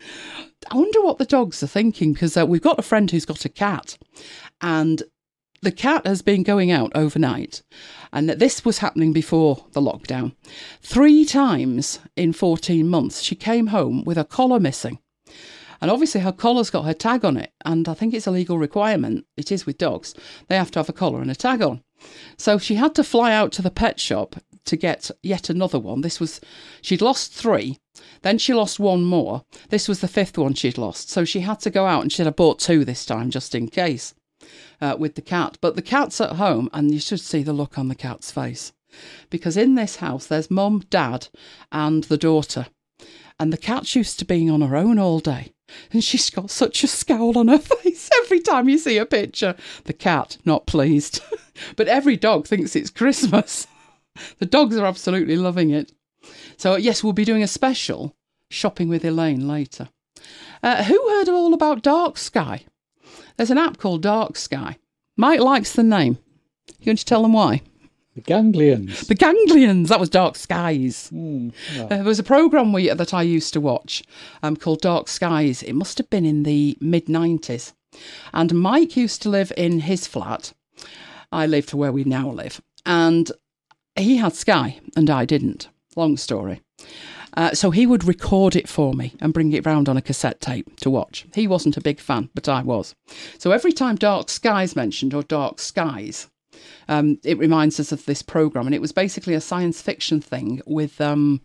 Speaker 1: I wonder what the dogs are thinking, because uh, we've got a friend who's got a cat, and the cat has been going out overnight, and this was happening before the lockdown. Three times in fourteen months, she came home with her collar missing. And obviously her collar's got her tag on it, and I think it's a legal requirement. It is with dogs. They have to have a collar and a tag on. So she had to fly out to the pet shop to get yet another one. This was, she'd lost three, then she lost one more. This was the fifth one she'd lost. So she had to go out, and she said, I bought two this time just in case uh, with the cat. But the cat's at home, and you should see the look on the cat's face. Because in this house, there's mum, dad, and the daughter. And the cat's used to being on her own all day. And she's got such a scowl on her face every time you see a picture. The cat, not pleased. But every dog thinks it's Christmas. The dogs are absolutely loving it. So, yes, we'll be doing a special shopping with Elaine later. Uh, who heard all about Dark Sky? There's an app called Dark Sky. Mike likes the name. You going to tell them why?
Speaker 2: The Ganglions.
Speaker 1: The Ganglions. That was Dark Skies.
Speaker 2: Mm, yeah.
Speaker 1: uh, there was a programme we that I used to watch um, called Dark Skies. It must have been in the mid nineties. And Mike used to live in his flat. I lived where we now live. And he had Sky and I didn't. Long story. Uh, so he would record it for me and bring it round on a cassette tape to watch. He wasn't a big fan, but I was. So every time Dark Skies mentioned, or Dark Skies, Um, it reminds us of this programme, and it was basically a science fiction thing with um,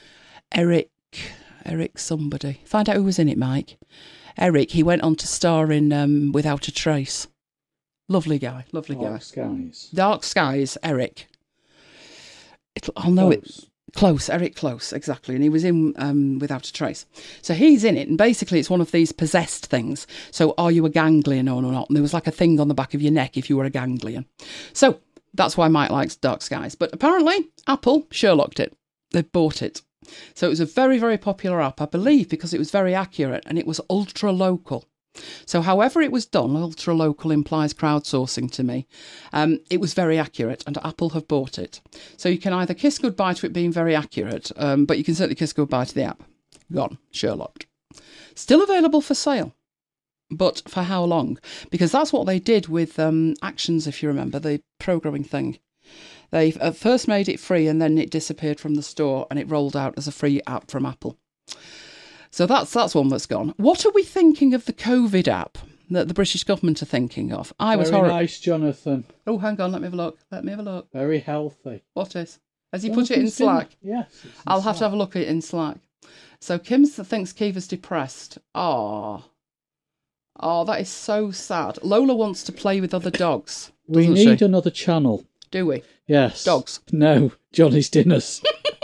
Speaker 1: Eric, Eric somebody. Find out who was in it, Mike. Eric, he went on to star in um, Without a Trace. Lovely guy, lovely
Speaker 2: Dark
Speaker 1: guy.
Speaker 2: Skies.
Speaker 1: Dark Skies, Eric. It'll, I'll know
Speaker 2: Close.
Speaker 1: it. Close, Eric Close, exactly. And he was in um, Without a Trace. So he's in it, and basically it's one of these possessed things. So are you a ganglion or not? And there was like a thing on the back of your neck if you were a ganglion. So that's why Mike likes Dark Skies. But apparently Apple Sherlocked it. They bought it. So it was a very, very popular app, I believe, because it was very accurate and it was ultra local. So however it was done, ultra local implies crowdsourcing to me. Um, it was very accurate, and Apple have bought it. So you can either kiss goodbye to it being very accurate, um, but you can certainly kiss goodbye to the app. Gone. Sherlocked. Still available for sale. But for how long? Because that's what they did with um, Actions, if you remember, the programming thing. They uh, first made it free, and then it disappeared from the store, and it rolled out as a free app from Apple. So that's that's one that's gone. What are we thinking of the COVID app that the British government are thinking of? I was
Speaker 2: Very
Speaker 1: horrified.
Speaker 2: nice, Jonathan.
Speaker 1: Oh, hang on, let me have a look. Let me have a look.
Speaker 2: Very healthy.
Speaker 1: What is? Has he put it in
Speaker 2: Jonathan's
Speaker 1: Slack?
Speaker 2: in- Yes. it's in
Speaker 1: I'll have to
Speaker 2: Slack.
Speaker 1: have a look at it in Slack. So Kim thinks Kiva's depressed. Oh, oh, that is so sad. Lola wants to play with other dogs.
Speaker 2: We
Speaker 1: doesn't
Speaker 2: need
Speaker 1: she?
Speaker 2: another channel.
Speaker 1: Do we?
Speaker 2: Yes.
Speaker 1: Dogs.
Speaker 2: No, Johnny's Dinners.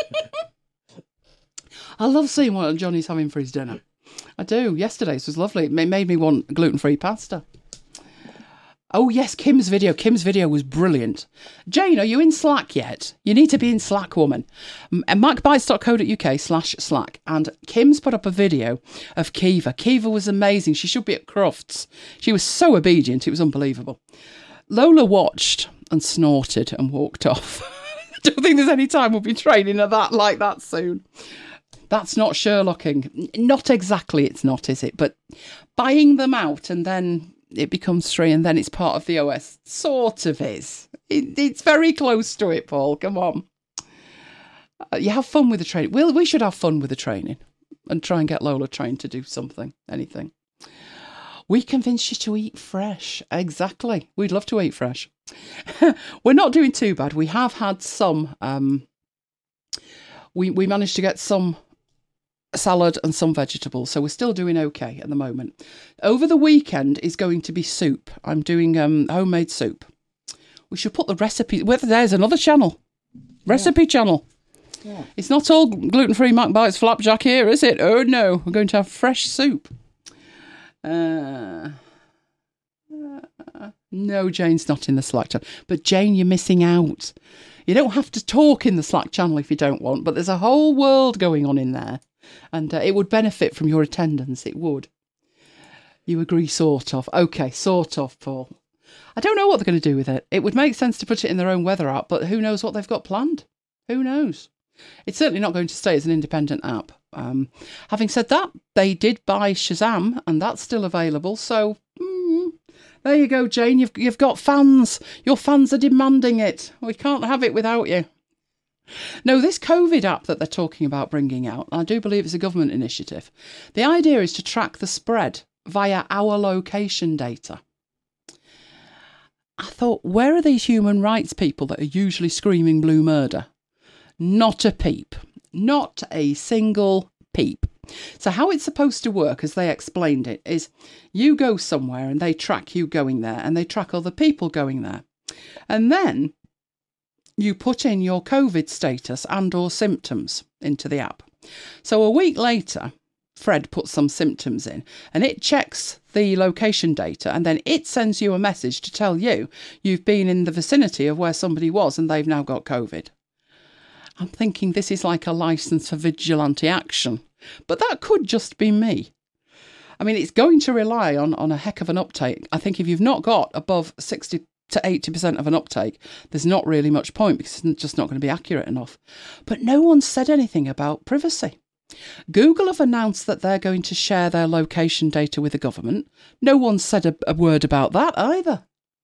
Speaker 1: I love seeing what Johnny's having for his dinner. I do. Yesterday's was lovely. It made me want gluten-free pasta. Oh, yes, Kim's video. Kim's video was brilliant. Jane, are you in Slack yet? You need to be in Slack, woman. macbites.co.uk slash Slack. And Kim's put up a video of Kiva. Kiva was amazing. She should be at Crufts. She was so obedient. It was unbelievable. Lola watched and snorted and walked off. I don't think there's any time we'll be training at that like that soon. That's not Sherlocking. Not exactly, it's not, is it? But buying them out and then it becomes free and then it's part of the O S. Sort of is. It, it's very close to it, Paul. Come on. Uh, you have fun with the training. Well, we should have fun with the training and try and get Lola trained to do something, anything. We convinced you to eat fresh. Exactly. We'd love to eat fresh. We're not doing too bad. We have had some... Um, we, we managed to get some salad and some vegetables, so we're still doing okay at the moment. Over the weekend is going to be soup. I'm doing um homemade soup. We should put the recipe... Whether there's another channel. Recipe yeah. channel. Yeah. It's not all gluten-free MacBites flapjack here, is it? Oh no, we're going to have fresh soup. Uh, uh, no, Jane's not in the Slack channel. But Jane, you're missing out. You don't have to talk in the Slack channel if you don't want, but there's a whole world going on in there. And uh, it would benefit from your attendance, it would. You agree, sort of. Okay, sort of, Paul. I don't know what they're going to do with it. It would make sense to put it in their own weather app, but who knows what they've got planned? Who knows? It's certainly not going to stay as an independent app. Um, having said that, they did buy Shazam, and that's still available, so... Mm, there you go, Jane. You've, you've got fans. Your fans are demanding it. We can't have it without you. No, this COVID app that they're talking about bringing out, I do believe it's a government initiative. The idea is to track the spread via our location data. I thought, where are these human rights people that are usually screaming blue murder? Not a peep. Not a single peep. So how it's supposed to work, as they explained it, is you go somewhere and they track you going there and they track other people going there. And then you put in your COVID status and or symptoms into the app. So a week later, Fred puts some symptoms in and it checks the location data and then it sends you a message to tell you you've been in the vicinity of where somebody was and they've now got COVID. I'm thinking this is like a license for vigilante action, but that could just be me. I mean, it's going to rely on, on a heck of an uptake. I think if you've not got above sixty to eighty percent of an uptake, there's not really much point because it's just not going to be accurate enough. But no one said anything about privacy. Google have announced that they're going to share their location data with the government. No one said a, a word about that either.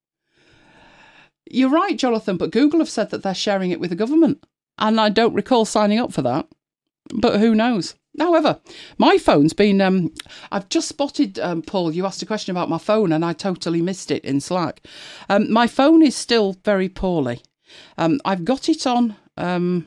Speaker 1: You're right, Jonathan, but Google have said that they're sharing it with the government. And I don't recall signing up for that. But who knows? However, my phone's been... Um, I've just spotted, um, Paul, you asked a question about my phone and I totally missed it in Slack. Um, my phone is still very poorly. Um, I've got it on... Um,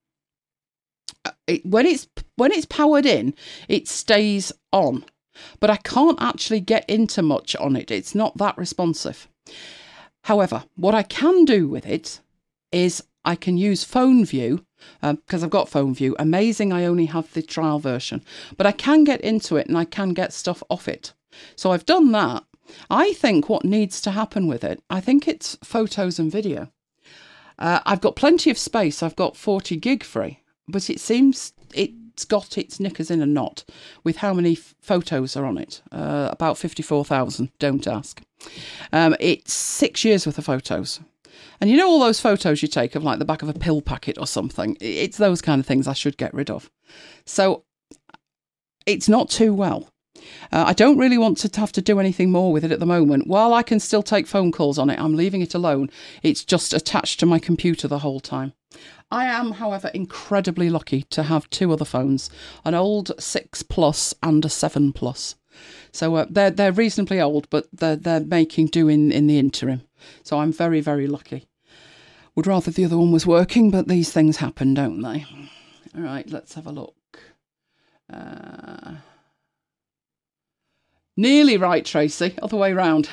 Speaker 1: it, when it's when it's powered in, it stays on. But I can't actually get into much on it. It's not that responsive. However, what I can do with it is... I can use Phone View, because um, I've got Phone View. Amazing, I only have the trial version. But I can get into it and I can get stuff off it. So I've done that. I think what needs to happen with it, I think it's photos and video. Uh, I've got plenty of space. I've got forty gig free. But it seems it's got its knickers in a knot with how many f- photos are on it. Uh, about fifty-four thousand, don't ask. Um, it's six years worth of photos. And you know all those photos you take of like the back of a pill packet or something? It's those kind of things I should get rid of. So it's not too well. Uh, I don't really want to have to do anything more with it at the moment. While I can still take phone calls on it, I'm leaving it alone. It's just attached to my computer the whole time. I am, however, incredibly lucky to have two other phones, an old six Plus and a seven Plus. So uh, they're they're reasonably old, but they're, they're making do in, in the interim. So I'm very, very lucky. Would rather the other one was working, but these things happen, don't they? All right, let's have a look. Uh, nearly right, Tracy. Other way round.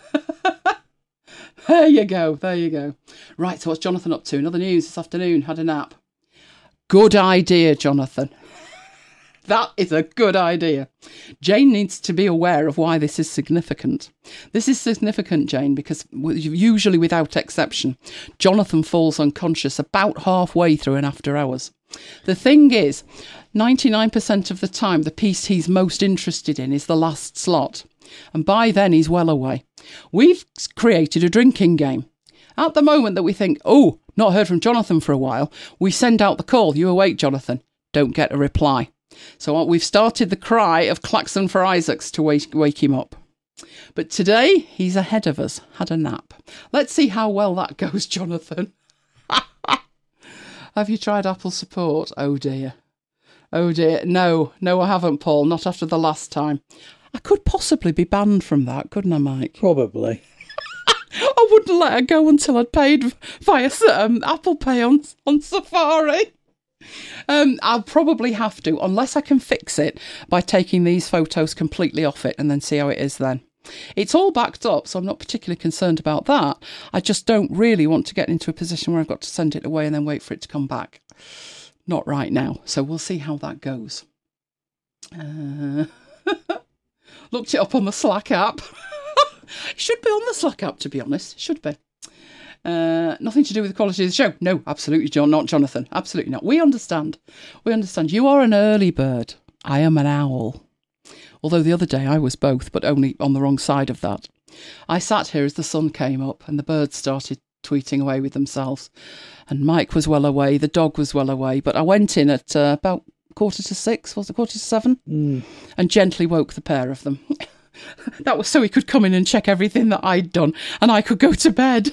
Speaker 1: There you go. There you go. Right, so what's Jonathan up to? Another news this afternoon. Had a nap. Good idea, Jonathan. That is a good idea. Jane needs to be aware of why this is significant. This is significant, Jane, because usually without exception, Jonathan falls unconscious about halfway through an after hours. The thing is, ninety-nine percent of the time, the piece he's most interested in is the last slot. And by then, he's well away. We've created a drinking game. At the moment that we think, oh, not heard from Jonathan for a while, we send out the call. You awake, Jonathan? Don't get a reply. So we've started the cry of Klaxon for Isaacs to wake, wake him up. But today, he's ahead of us, had a nap. Let's see how well that goes, Jonathan. Have you tried Apple support? Oh dear. Oh dear. No, no, I haven't, Paul. Not after the last time. I could possibly be banned from that, couldn't I, Mike?
Speaker 2: Probably.
Speaker 1: I wouldn't let her go until I'd paid via um, Apple Pay on, on Safari. Um, I'll probably have to, unless I can fix it by taking these photos completely off it and then see how it is then. It's all backed up, so I'm not particularly concerned about that. I just don't really want to get into a position where I've got to send it away and then wait for it to come back. Not right now, so we'll see how that goes. Uh, looked it up on the Slack app. It should be on the Slack app, to be honest. It should be. Uh, nothing to do with the quality of the show. No, absolutely, John, not Jonathan. Absolutely not. We understand. We understand. You are an early bird. I am an owl. Although the other day I was both, but only on the wrong side of that. I sat here as the sun came up and the birds started tweeting away with themselves. And Mike was well away. The dog was well away. But I went in at uh, about quarter to six, was it quarter to seven?
Speaker 2: Mm.
Speaker 1: And gently woke the pair of them. That was so he could come in and check everything that I'd done and I could go to bed.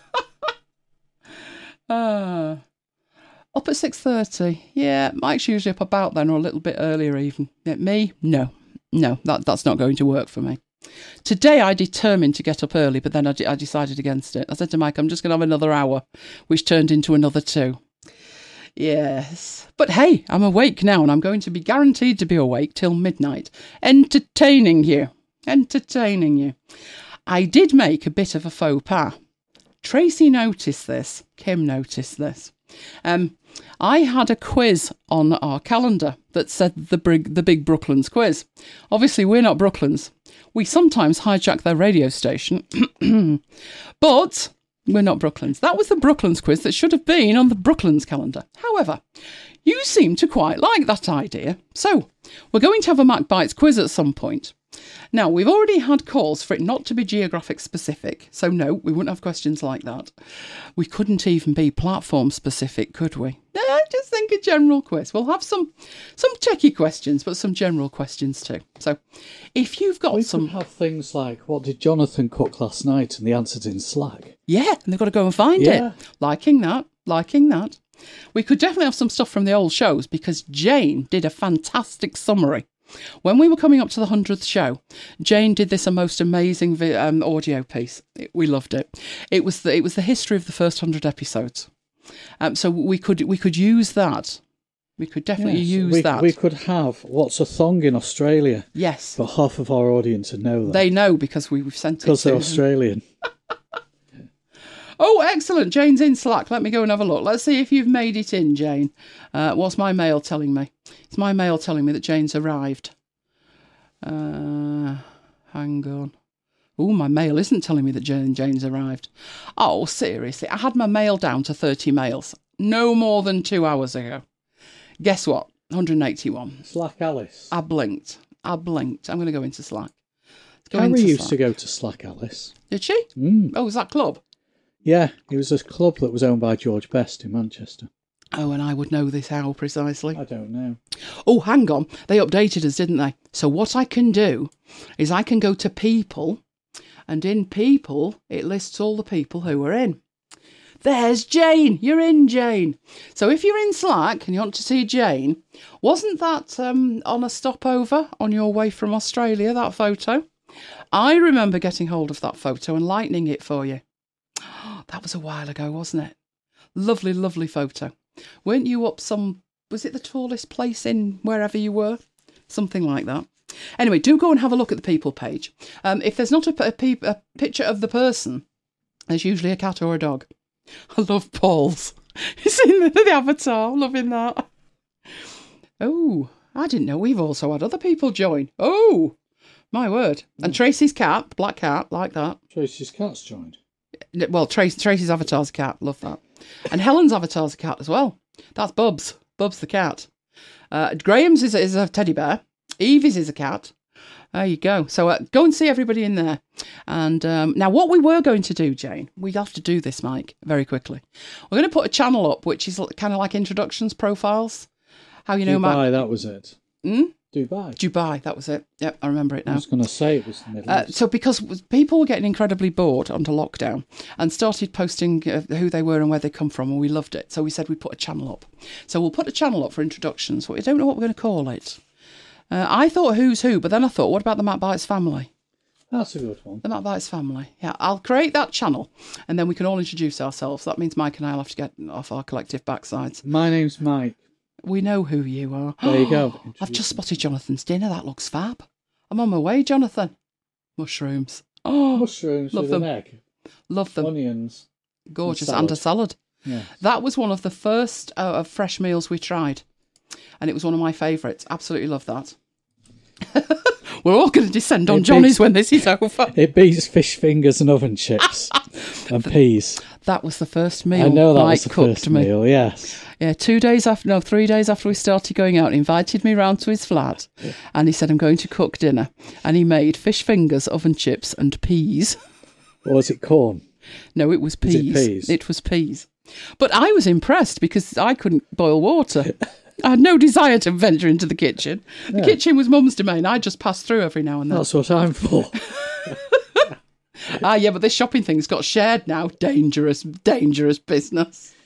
Speaker 1: uh, up at six thirty. Yeah, Mike's usually up about then or a little bit earlier even. Yeah, me? No. No, that, that's not going to work for me. Today I determined to get up early, but then I, d- I decided against it. I said to Mike, I'm just going to have another hour, which turned into another two. Yes. But hey, I'm awake now and I'm going to be guaranteed to be awake till midnight, entertaining you. Entertaining you. I did make a bit of a faux pas. Tracy noticed this. Kim noticed this. Um, I had a quiz on our calendar that said the big, the big Brooklands quiz. Obviously, we're not Brooklands. We sometimes hijack their radio station, but we're not Brooklands. That was the Brooklands quiz that should have been on the Brooklands calendar. However, you seem to quite like that idea. So we're going to have a Mac Bites quiz at some point. Now, we've already had calls for it not to be geographic specific, so no, we wouldn't have questions like that. We couldn't even be platform specific, could we? I just think a general quiz. We'll have some some techie questions, but some general questions too. So, if you've got
Speaker 2: we
Speaker 1: some...
Speaker 2: We could have things like, what did Jonathan cook last night? And the answer's in Slack.
Speaker 1: Yeah, and they've got to go and find
Speaker 2: yeah.
Speaker 1: it. Liking that, liking that. We could definitely have some stuff from the old shows, because Jane did a fantastic summary. When we were coming up to the hundredth show, Jane did this a most amazing vi- um, audio piece. It, we loved it. It was the, it was the history of the first hundred episodes. Um, so we could we could use that. We could definitely
Speaker 2: yes,
Speaker 1: use
Speaker 2: we,
Speaker 1: that.
Speaker 2: We could have What's a Thong in Australia.
Speaker 1: Yes.
Speaker 2: But half of our audience would know that.
Speaker 1: They know because we, we've sent it to
Speaker 2: Because they're
Speaker 1: them.
Speaker 2: Australian.
Speaker 1: Oh, excellent. Jane's in Slack. Let me go and have a look. Let's see if you've made it in, Jane. Uh, what's my mail telling me? It's my mail telling me that Jane's arrived. Uh, hang on. Oh, my mail isn't telling me that Jane Jane's arrived. Oh, seriously. I had my mail down to thirty mails. No more than two hours ago. Guess what? one hundred eighty-one.
Speaker 2: Slack Alice.
Speaker 1: I blinked. I blinked. I'm going to go into Slack. Let's go
Speaker 2: Harry
Speaker 1: into
Speaker 2: used
Speaker 1: Slack.
Speaker 2: to go to Slack Alice.
Speaker 1: Did she?
Speaker 2: Mm.
Speaker 1: Oh, was that club?
Speaker 2: Yeah, it was a club that was owned by George Best in Manchester.
Speaker 1: Oh, and I would know this how precisely.
Speaker 2: I don't know.
Speaker 1: Oh, hang on. They updated us, didn't they? So what I can do is I can go to people, and in people, it lists all the people who are in. There's Jane. You're in, Jane. So if you're in Slack and you want to see Jane, wasn't that um, on a stopover on your way from Australia, that photo? I remember getting hold of that photo and lightening it for you. That was a while ago, wasn't it? Lovely, lovely photo. Weren't you up some... Was it the tallest place in wherever you were? Something like that. Anyway, do go and have a look at the people page. Um, if there's not a, a, a picture of the person, there's usually a cat or a dog. I love Paul's. He's in the, the avatar. Loving that. Oh, I didn't know we've also had other people join. Oh, my word. And Tracy's cat, black cat, like that.
Speaker 2: Tracy's cat's joined.
Speaker 1: Well, Tracy, Tracy's avatar's a cat. Love that. And Helen's avatar's a cat as well. That's Bubs. Bubs the cat. Uh, Graham's is, is a teddy bear. Evie's is a cat. There you go. So uh, go and see everybody in there. And um, now what we were going to do, Jane, we have to do this, Mike, very quickly. We're going to put a channel up, which is kind of like introductions profiles. How you know,
Speaker 2: Dubai,
Speaker 1: Mike?
Speaker 2: that was it.
Speaker 1: Hmm?
Speaker 2: Dubai.
Speaker 1: Dubai, that was it. Yep, I remember it now.
Speaker 2: I was going to say it was the Middle
Speaker 1: Uh,
Speaker 2: East.
Speaker 1: so because people were getting incredibly bored under lockdown and started posting uh, who they were and where they come from, and we loved it. So we said we'd put a channel up. So we'll put a channel up for introductions, but we don't know what we're going to call it. Uh, I thought Who's Who, but then I thought, what about the Matt Bites family?
Speaker 2: That's a good one.
Speaker 1: The Matt Bites family. Yeah, I'll create that channel and then we can all introduce ourselves. That means Mike and I will have to get off our collective backsides.
Speaker 2: My name's Mike.
Speaker 1: We know who you are.
Speaker 2: There you go.
Speaker 1: I've just spotted Jonathan's dinner. That looks fab. I'm on my way, Jonathan. Mushrooms. Oh,
Speaker 2: Mushrooms
Speaker 1: love
Speaker 2: with
Speaker 1: them.
Speaker 2: an egg.
Speaker 1: Love them.
Speaker 2: Onions.
Speaker 1: Gorgeous.
Speaker 2: and
Speaker 1: And a salad.
Speaker 2: Yeah.
Speaker 1: That was one of the first uh, of fresh meals we tried. And it was one of my favourites. Absolutely love that. We're all going to descend on
Speaker 2: It
Speaker 1: Johnny's
Speaker 2: beats-
Speaker 1: when this is over.
Speaker 2: It beats fish fingers and oven chips and peas.
Speaker 1: That was the first meal
Speaker 2: I know that
Speaker 1: Mike
Speaker 2: was the
Speaker 1: cooked
Speaker 2: first
Speaker 1: me.
Speaker 2: meal, yes.
Speaker 1: Yeah, two days after, no, three days after we started going out, he invited me round to his flat and he said, I'm going to cook dinner. And he made fish fingers, oven chips and peas.
Speaker 2: Or was it corn?
Speaker 1: No, it was peas.
Speaker 2: Is it peas?
Speaker 1: It was peas. But I was impressed because I couldn't boil water. I had no desire to venture into the kitchen. The
Speaker 2: Yeah.
Speaker 1: kitchen was Mum's domain. I just passed through every now and then.
Speaker 2: That's what I'm for.
Speaker 1: Ah, yeah, but this shopping thing's got shared now. Dangerous, dangerous business.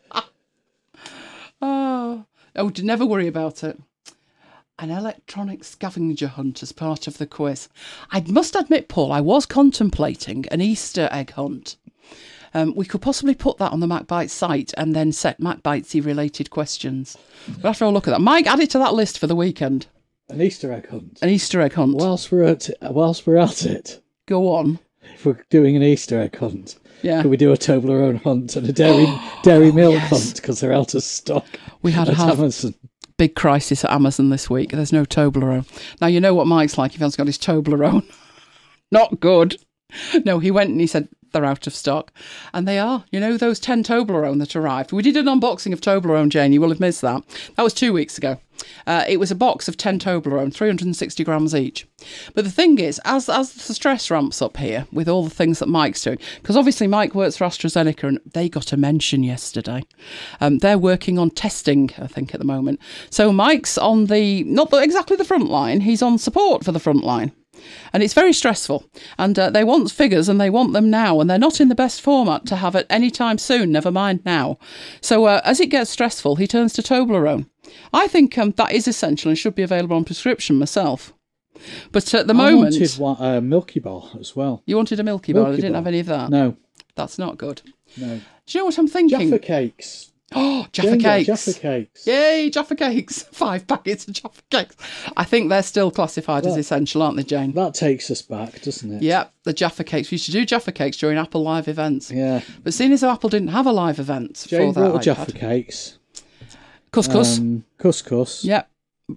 Speaker 1: oh, oh, d- never worry about it. An electronic scavenger hunt as part of the quiz. I must admit, Paul, I was contemplating an Easter egg hunt. Um, we could possibly put that on the MacBite site and then set MacBitesy related questions. We'll have to have a look at that. Mike, add it to that list for the weekend.
Speaker 2: An Easter egg hunt.
Speaker 1: An Easter egg hunt.
Speaker 2: Whilst we're at whilst we're at it,
Speaker 1: Go on.
Speaker 2: if we're doing an Easter egg hunt,
Speaker 1: Yeah.
Speaker 2: can we do a Toblerone hunt and a dairy dairy milk
Speaker 1: yes.
Speaker 2: hunt because they're out of stock
Speaker 1: We had to
Speaker 2: at
Speaker 1: have
Speaker 2: Amazon?
Speaker 1: big crisis at Amazon this week. There's no Toblerone. Now, you know what Mike's like if he hasn't got his Toblerone. Not good. No, he went and he said they're out of stock. And they are. You know, those ten Toblerone that arrived. We did an unboxing of Toblerone, Jane. You will have missed that. That was two weeks ago. Uh, it was a box of ten Toblerone, three hundred sixty grams each. But the thing is, as as the stress ramps up here with all the things that Mike's doing, because obviously Mike works for AstraZeneca and they got a mention yesterday. Um, they're working on testing, I think, at the moment. So Mike's on the, not the, exactly the front line, he's on support for the front line. And it's very stressful. And uh, they want figures and they want them now. And they're not in the best format to have it any time soon, never mind now. So uh, as it gets stressful, he turns to Toblerone. I think um, that is essential and should be available on prescription myself. But at the
Speaker 2: I
Speaker 1: moment...
Speaker 2: wanted one, uh, Milky Bar as well.
Speaker 1: You wanted a Milky Bar.
Speaker 2: Milky
Speaker 1: I didn't
Speaker 2: Bar.
Speaker 1: have any of that.
Speaker 2: No,
Speaker 1: That's not good.
Speaker 2: no.
Speaker 1: Do you know what I'm thinking?
Speaker 2: Jaffa cakes.
Speaker 1: Oh, Jaffa
Speaker 2: Jane got
Speaker 1: cakes.
Speaker 2: Jaffa cakes.
Speaker 1: Yay, Jaffa cakes. Five packets of Jaffa cakes. I think they're still classified as
Speaker 2: Well,
Speaker 1: essential, aren't they, Jane?
Speaker 2: That takes us back, doesn't it?
Speaker 1: Yep, the Jaffa cakes. We used to do Jaffa cakes during Apple Live events.
Speaker 2: Yeah.
Speaker 1: But seeing as how Apple didn't have a live event
Speaker 2: Jane
Speaker 1: for their
Speaker 2: brought
Speaker 1: iPad.
Speaker 2: Jaffa cakes.
Speaker 1: Couscous.
Speaker 2: Um, couscous.
Speaker 1: Yep.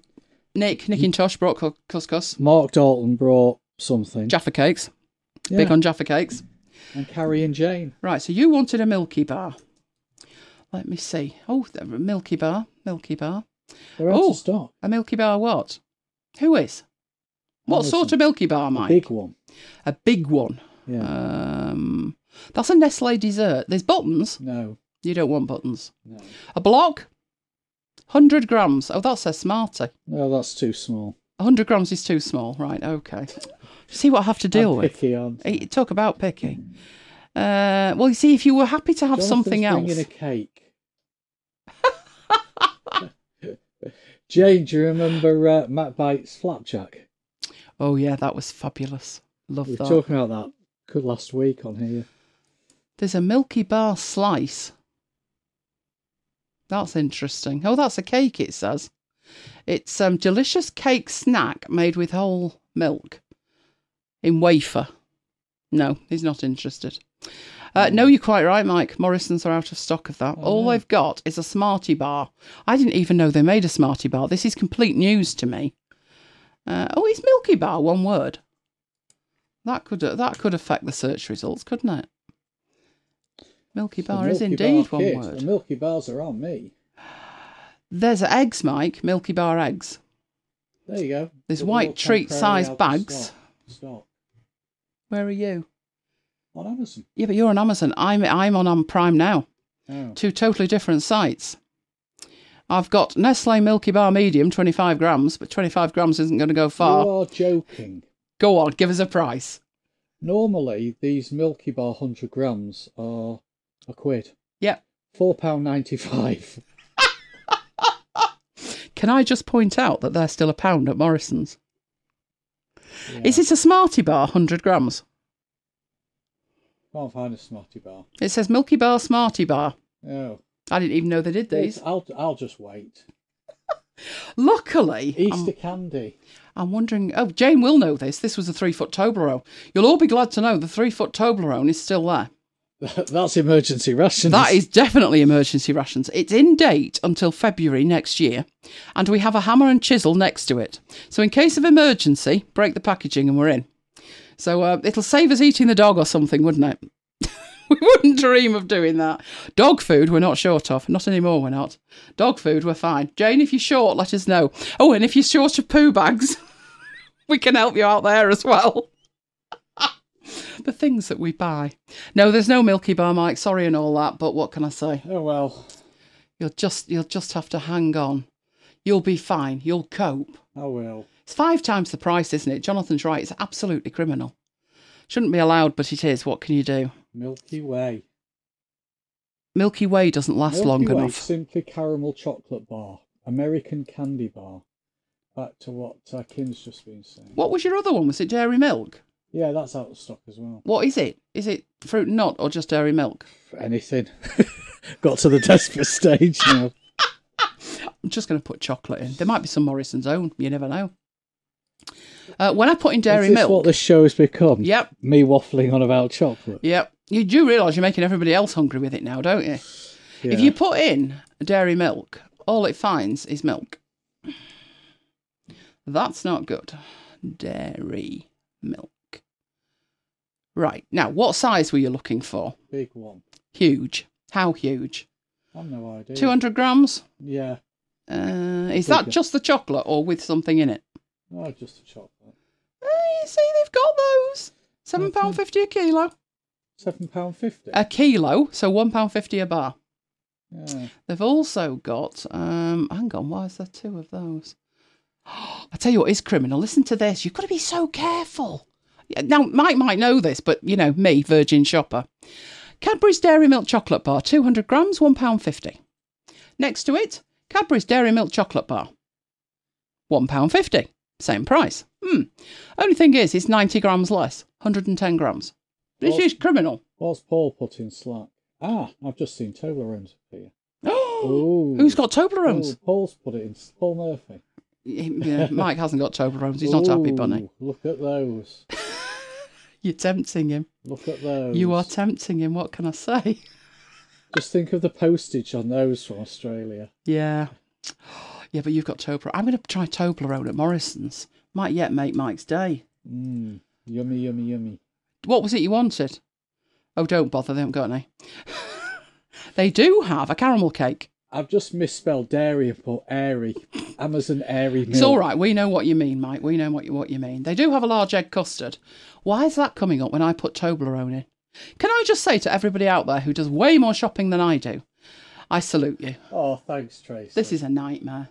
Speaker 1: Nick, Nick Tosh brought cu- couscous.
Speaker 2: Mark Dalton brought something.
Speaker 1: Jaffa cakes.
Speaker 2: Yeah.
Speaker 1: Big on Jaffa cakes.
Speaker 2: And Carrie and Jane.
Speaker 1: Right, so you wanted a Milky Bar. Let me see. Oh, the Milky Bar. Milky Bar.
Speaker 2: They're out
Speaker 1: Oh.
Speaker 2: of stock.
Speaker 1: A Milky Bar what? Who is? What
Speaker 2: Amazon.
Speaker 1: sort of Milky Bar, Mike?
Speaker 2: Big one.
Speaker 1: A big one.
Speaker 2: Yeah.
Speaker 1: Um, that's a Nestle dessert. There's buttons.
Speaker 2: no.
Speaker 1: You don't want buttons.
Speaker 2: No.
Speaker 1: A block? one hundred grams. Oh, that says Smarty.
Speaker 2: No, that's too small.
Speaker 1: one hundred grams is too small. Right, okay. See what I have to deal
Speaker 2: I'm
Speaker 1: with.
Speaker 2: picky, aren't I?
Speaker 1: Eh, Talk about picky. Uh, well, you see, if you were happy to have
Speaker 2: Jonathan's
Speaker 1: something else.
Speaker 2: bringing a cake. Jane, do you remember uh, Matt Bite's Flapjack?
Speaker 1: Oh, yeah, that was fabulous. Love
Speaker 2: We were
Speaker 1: that.
Speaker 2: talking about that good last week on here.
Speaker 1: There's a Milky Bar slice. That's interesting. Oh, that's a cake, it says. It's a um, delicious cake snack made with whole milk in wafer. No, he's not interested. Uh, no, you're quite right, Mike. Morrison's are out of stock of that.
Speaker 2: Oh,
Speaker 1: All
Speaker 2: no.
Speaker 1: they've got is a Smartie bar. I didn't even know they made a Smartie bar. This is complete news to me. Uh, oh, it's Milky Bar, one word. That could that could affect the search results, couldn't it? Milky
Speaker 2: It's the
Speaker 1: Bar is
Speaker 2: Milky
Speaker 1: indeed
Speaker 2: Bar
Speaker 1: one
Speaker 2: kit.
Speaker 1: word.
Speaker 2: The Milky Bars are on me.
Speaker 1: There's eggs, Mike. Milky Bar eggs.
Speaker 2: There you go.
Speaker 1: There's
Speaker 2: Double
Speaker 1: white
Speaker 2: Tom
Speaker 1: treat
Speaker 2: Prairie
Speaker 1: size
Speaker 2: out of
Speaker 1: bags.
Speaker 2: Stock. Stock.
Speaker 1: Where are you?
Speaker 2: On Amazon.
Speaker 1: Yeah, but you're on Amazon. I'm I'm on um, Prime now.
Speaker 2: Oh.
Speaker 1: Two totally different sites. I've got Nestle Milky Bar Medium, twenty-five grams, but twenty-five grams isn't going to go far.
Speaker 2: You are joking.
Speaker 1: Go on, give us a price.
Speaker 2: Normally, these Milky Bar one hundred grams are a quid.
Speaker 1: Yep.
Speaker 2: four pounds ninety-five.
Speaker 1: Can I just point out that they're still a pound at Morrison's?
Speaker 2: Yeah.
Speaker 1: Is it a Smartie Bar, one hundred grams?
Speaker 2: Can't find a Smartie Bar.
Speaker 1: It says Milky Bar Smartie Bar.
Speaker 2: Oh.
Speaker 1: I didn't even know they did these.
Speaker 2: I'll, I'll just wait.
Speaker 1: Luckily,
Speaker 2: Easter
Speaker 1: I'm,
Speaker 2: candy.
Speaker 1: I'm wondering... Oh, Jane will know this. This was a three-foot Toblerone. You'll all be glad to know the three-foot Toblerone is still there.
Speaker 2: That's emergency rations.
Speaker 1: That is definitely emergency rations. It's in date until February next year, and we have a hammer and chisel next to it. So in case of emergency, break the packaging and we're in. So uh, it'll save us eating the dog or something, wouldn't it? We wouldn't dream of doing that. Dog food we're not short of. Not anymore, we're not. Dog food, we're fine. Jane, if you're short, let us know. Oh, and if you're short of poo bags, we can help you out there as well. The things that we buy. No, there's no Milky Bar, Mike. Sorry and all that, but what can I say?
Speaker 2: Oh, well.
Speaker 1: You'll just you'll just have to hang on. You'll be fine. You'll cope.
Speaker 2: I will.
Speaker 1: It's five times the price, isn't it? Jonathan's right. It's absolutely criminal. Shouldn't be allowed, but it is. What can you do?
Speaker 2: Milky Way.
Speaker 1: Milky Way doesn't last
Speaker 2: Milky
Speaker 1: long
Speaker 2: Way
Speaker 1: enough.
Speaker 2: Simply Caramel Chocolate Bar. American Candy Bar. Back to what uh, Kim's just been saying.
Speaker 1: What was your other one? Was it Dairy Milk?
Speaker 2: Yeah, that's out of stock as well.
Speaker 1: What is it? Is it fruit and nut or just Dairy Milk?
Speaker 2: Anything. Got to the desperate stage now.
Speaker 1: I'm just going to put chocolate in. There might be some Morrison's Own. You never know. Uh, when I put in Dairy
Speaker 2: Is this
Speaker 1: Milk...
Speaker 2: what this show has become?
Speaker 1: Yep.
Speaker 2: Me waffling on about chocolate?
Speaker 1: Yep. You do realise you're making everybody else hungry with it now, don't you?
Speaker 2: Yeah.
Speaker 1: If you put in Dairy Milk, all it finds is milk. That's not good. Dairy Milk. Right. Now, what size were you looking for?
Speaker 2: Big one.
Speaker 1: Huge. How huge?
Speaker 2: I've no idea.
Speaker 1: two hundred grams?
Speaker 2: Yeah.
Speaker 1: Uh, is that
Speaker 2: Bigger.
Speaker 1: just the chocolate or with something in it?
Speaker 2: Oh, just a chocolate.
Speaker 1: Hey, you see, they've got those. seven pounds fifty a kilo.
Speaker 2: seven pounds fifty?
Speaker 1: A kilo, so one pound fifty a bar.
Speaker 2: Yeah.
Speaker 1: They've also got, um, hang on, why is there two of those? I tell you what is criminal. Listen to this. You've got to be so careful. Now, Mike might know this, but, you know, me, virgin shopper. Cadbury's Dairy Milk Chocolate Bar, two hundred grams, one pound fifty. Next to it, Cadbury's Dairy Milk Chocolate Bar, one pound fifty. Same price. Hmm. Only thing is, it's ninety grams less, one hundred ten grams. This
Speaker 2: Well-
Speaker 1: is criminal.
Speaker 2: What's Paul put in Slack? Ah, I've just seen Toblerones appear.
Speaker 1: Oh,
Speaker 2: Ooh.
Speaker 1: who's got Toblerones?
Speaker 2: Oh, Paul's put it in. Paul Murphy.
Speaker 1: Yeah, Mike hasn't got Toblerones. He's not happy, bunny.
Speaker 2: Ooh, Look at those.
Speaker 1: You're tempting him.
Speaker 2: Look at those.
Speaker 1: You are tempting him. What can I say?
Speaker 2: Just think of the postage on those from Australia.
Speaker 1: Yeah. Yeah, but you've got Toblerone. I'm going to try Toblerone at Morrison's. Might yet make Mike's day.
Speaker 2: Mmm. Yummy, yummy, yummy.
Speaker 1: What was it you wanted? Oh, don't bother. They haven't got any. They do have a caramel cake.
Speaker 2: I've just misspelled dairy and put airy. Amazon airy milk.
Speaker 1: It's all right. We know what you mean, Mike. We know what you, what you mean. They do have a large egg custard. Why is that coming up when I put Toblerone in? Can I just say to everybody out there who does way more shopping than I do, I salute you.
Speaker 2: Oh, thanks, Tracy.
Speaker 1: This is a nightmare.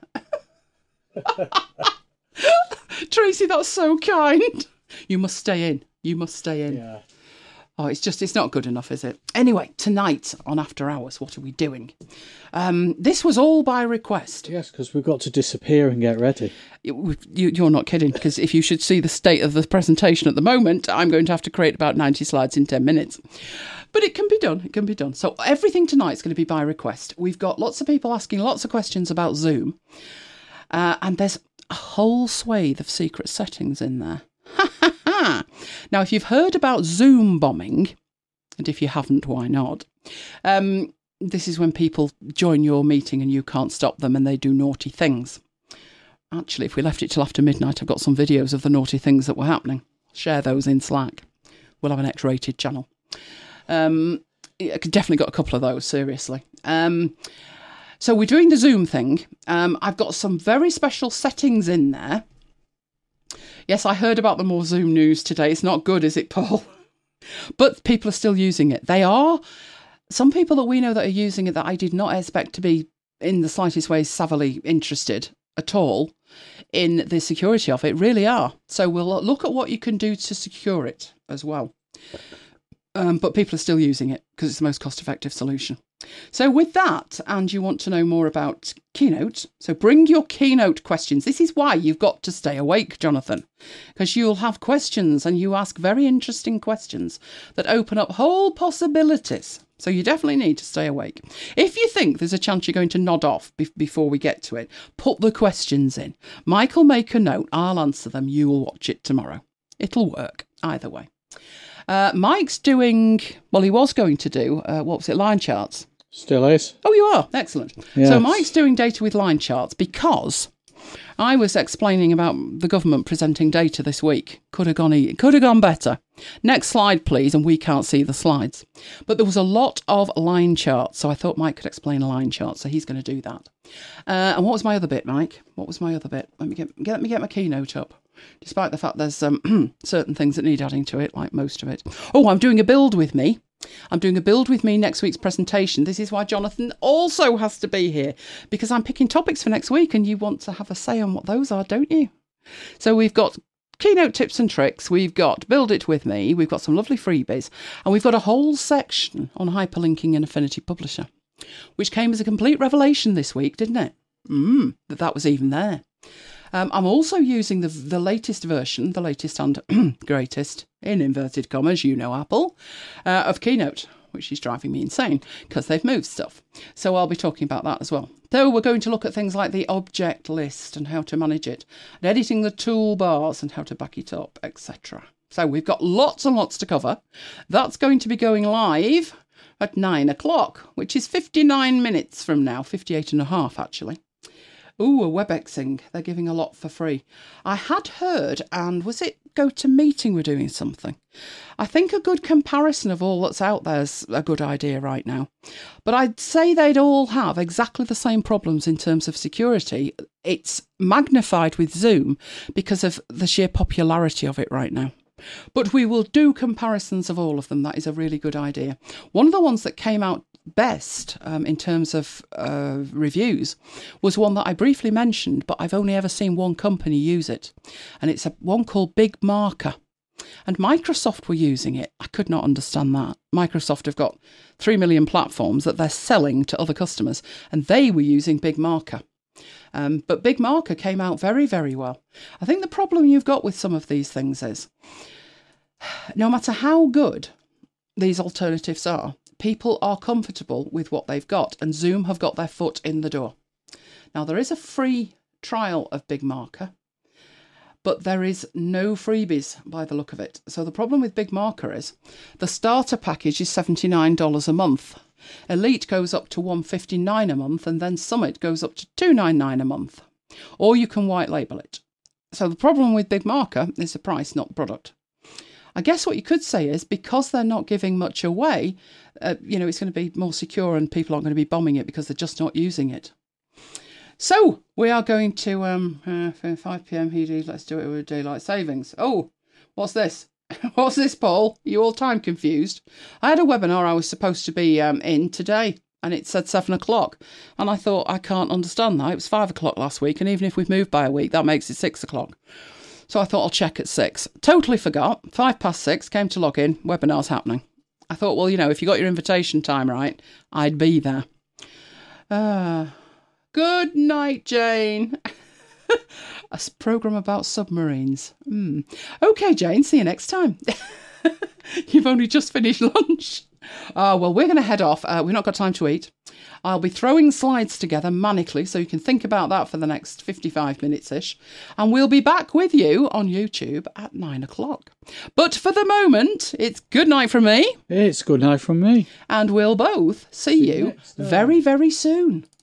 Speaker 1: Tracy, that's so kind. You must stay in. You must stay in.
Speaker 2: Yeah.
Speaker 1: Oh, it's just, it's not good enough, is it? Anyway, tonight on After Hours, what are we doing? Um, this was all by request.
Speaker 2: Yes, because we've got to disappear and get ready.
Speaker 1: You, you- you're not kidding, because if you should see the state of the presentation at the moment, I'm going to have to create about ninety slides in ten minutes. But it can be done. It can be done. So everything tonight's going to be by request. We've got lots of people asking lots of questions about Zoom. Uh, and there's a whole swathe of secret settings in there. Now, if you've heard about Zoom bombing, And if you haven't, why not? Um, this is when people join your meeting and you can't stop them and they do naughty things. Actually, if we left it till after midnight, I've got some videos of the naughty things that were happening. Share those in Slack. We'll have an X-rated channel. Um, I definitely got a couple of those, seriously. Um, so we're doing the Zoom thing. Um, I've got some very special settings in there. Yes, I heard about the more Zoom news today. It's not good, is it, Paul? But people are still using it. They are. Some people that we know that are using it that I did not expect to be in the slightest way savvily interested at all in the security of it really are. So we'll look at what you can do to secure it as well. Um, but people are still using it because it's the most cost-effective solution. So with that, and you want to know more about Keynote, so bring your Keynote questions. This is why you've got to stay awake, Jonathan, because you'll have questions and you ask very interesting questions that open up whole possibilities. So you definitely need to stay awake. If you think there's a chance you're going to nod off be- before we get to it, put the questions in. Michael, make a note. I'll answer them. You will watch it tomorrow. It'll work either way. Uh, Mike's doing, well, he was going to do, uh, what was it, line charts?
Speaker 2: Still is.
Speaker 1: Oh, you are? Excellent.
Speaker 2: Yes.
Speaker 1: So Mike's doing data with line charts because I was explaining about the government presenting data this week. Could have gone, e- could have gone better. Next slide, please, and we can't see the slides. But there was a lot of line charts, so I thought Mike could explain a line chart, so he's going to do that. Uh, and what was my other bit, Mike? What was my other bit? Let me get, get, let me get my Keynote up. Despite the fact there's um, certain things that need adding to it, like most of it. Oh, I'm doing a build with me. I'm doing a build with me next week's presentation. This is why Jonathan also has to be here, because I'm picking topics for next week and you want to have a say on what those are, don't you? So we've got Keynote tips and tricks. We've got Build It With Me. We've got some lovely freebies. And we've got a whole section on hyperlinking in Affinity Publisher, which came as a complete revelation this week, didn't it? Mm, that that was even there. Um, I'm also using the the latest version, the latest and greatest, in inverted commas, you know, Apple, uh, of Keynote, which is driving me insane because they've moved stuff. So I'll be talking about that as well. So we're going to look at things like the object list and how to manage it, and editing the toolbars and how to back it up, et cetera. So we've got lots and lots to cover. That's going to be going live at nine o'clock, which is fifty-nine minutes from now, fifty-eight and a half actually. Ooh, a WebExing. They're giving a lot for free. I had heard, and was it GoToMeeting were doing something? I think a good comparison of all that's out there is a good idea right now. But I'd say they'd all have exactly the same problems in terms of security. It's magnified with Zoom because of the sheer popularity of it right now. But we will do comparisons of all of them. That is a really good idea. One of the ones that came out best um, in terms of uh, reviews was one that I briefly mentioned, but I've only ever seen one company use it. And it's a one called Big Marker. And Microsoft were using it. I could not understand that. Microsoft have got three million platforms that they're selling to other customers, and they were using Big Marker. Um, but Big Marker came out very, very well. I think the problem you've got with some of these things is, no matter how good these alternatives are, people are comfortable with what they've got, and Zoom have got their foot in the door. Now, there is a free trial of Big Marker, but there is no freebies by the look of it. So the problem with Big Marker is the starter package is seventy-nine dollars a month. Elite goes up to one hundred fifty-nine dollars a month, and then Summit goes up to two hundred ninety-nine dollars a month. Or you can white label it. So the problem with Big Marker is the price, not the product. I guess what you could say is because they're not giving much away, uh, you know, it's going to be more secure and people aren't going to be bombing it because they're just not using it. So we are going to um, uh, five p.m. H D. Let's do it with daylight savings. Oh, what's this? What's this, Paul? Are you all time confused? I had a webinar I was supposed to be um, in today, and it said seven o'clock. And I thought, I can't understand that. It was five o'clock last week, and even if we've moved by a week, that makes it six o'clock. So I thought I'll check at six. Totally forgot. Five past six, came to log in, webinar's happening. I thought, well, you know, if you got your invitation time right, I'd be there. Uh, good night, Jane. A programme about submarines. Mm. Okay, Jane, see you next time. You've only just finished lunch. Oh, well, we're going to head off. Uh, we've not got time to eat. I'll be throwing slides together manically, so you can think about that for the next fifty-five minutes-ish. And we'll be back with you on YouTube at nine o'clock. But for the moment, it's good night from me.
Speaker 2: It's good night from me.
Speaker 1: And we'll both see, see you very, very soon.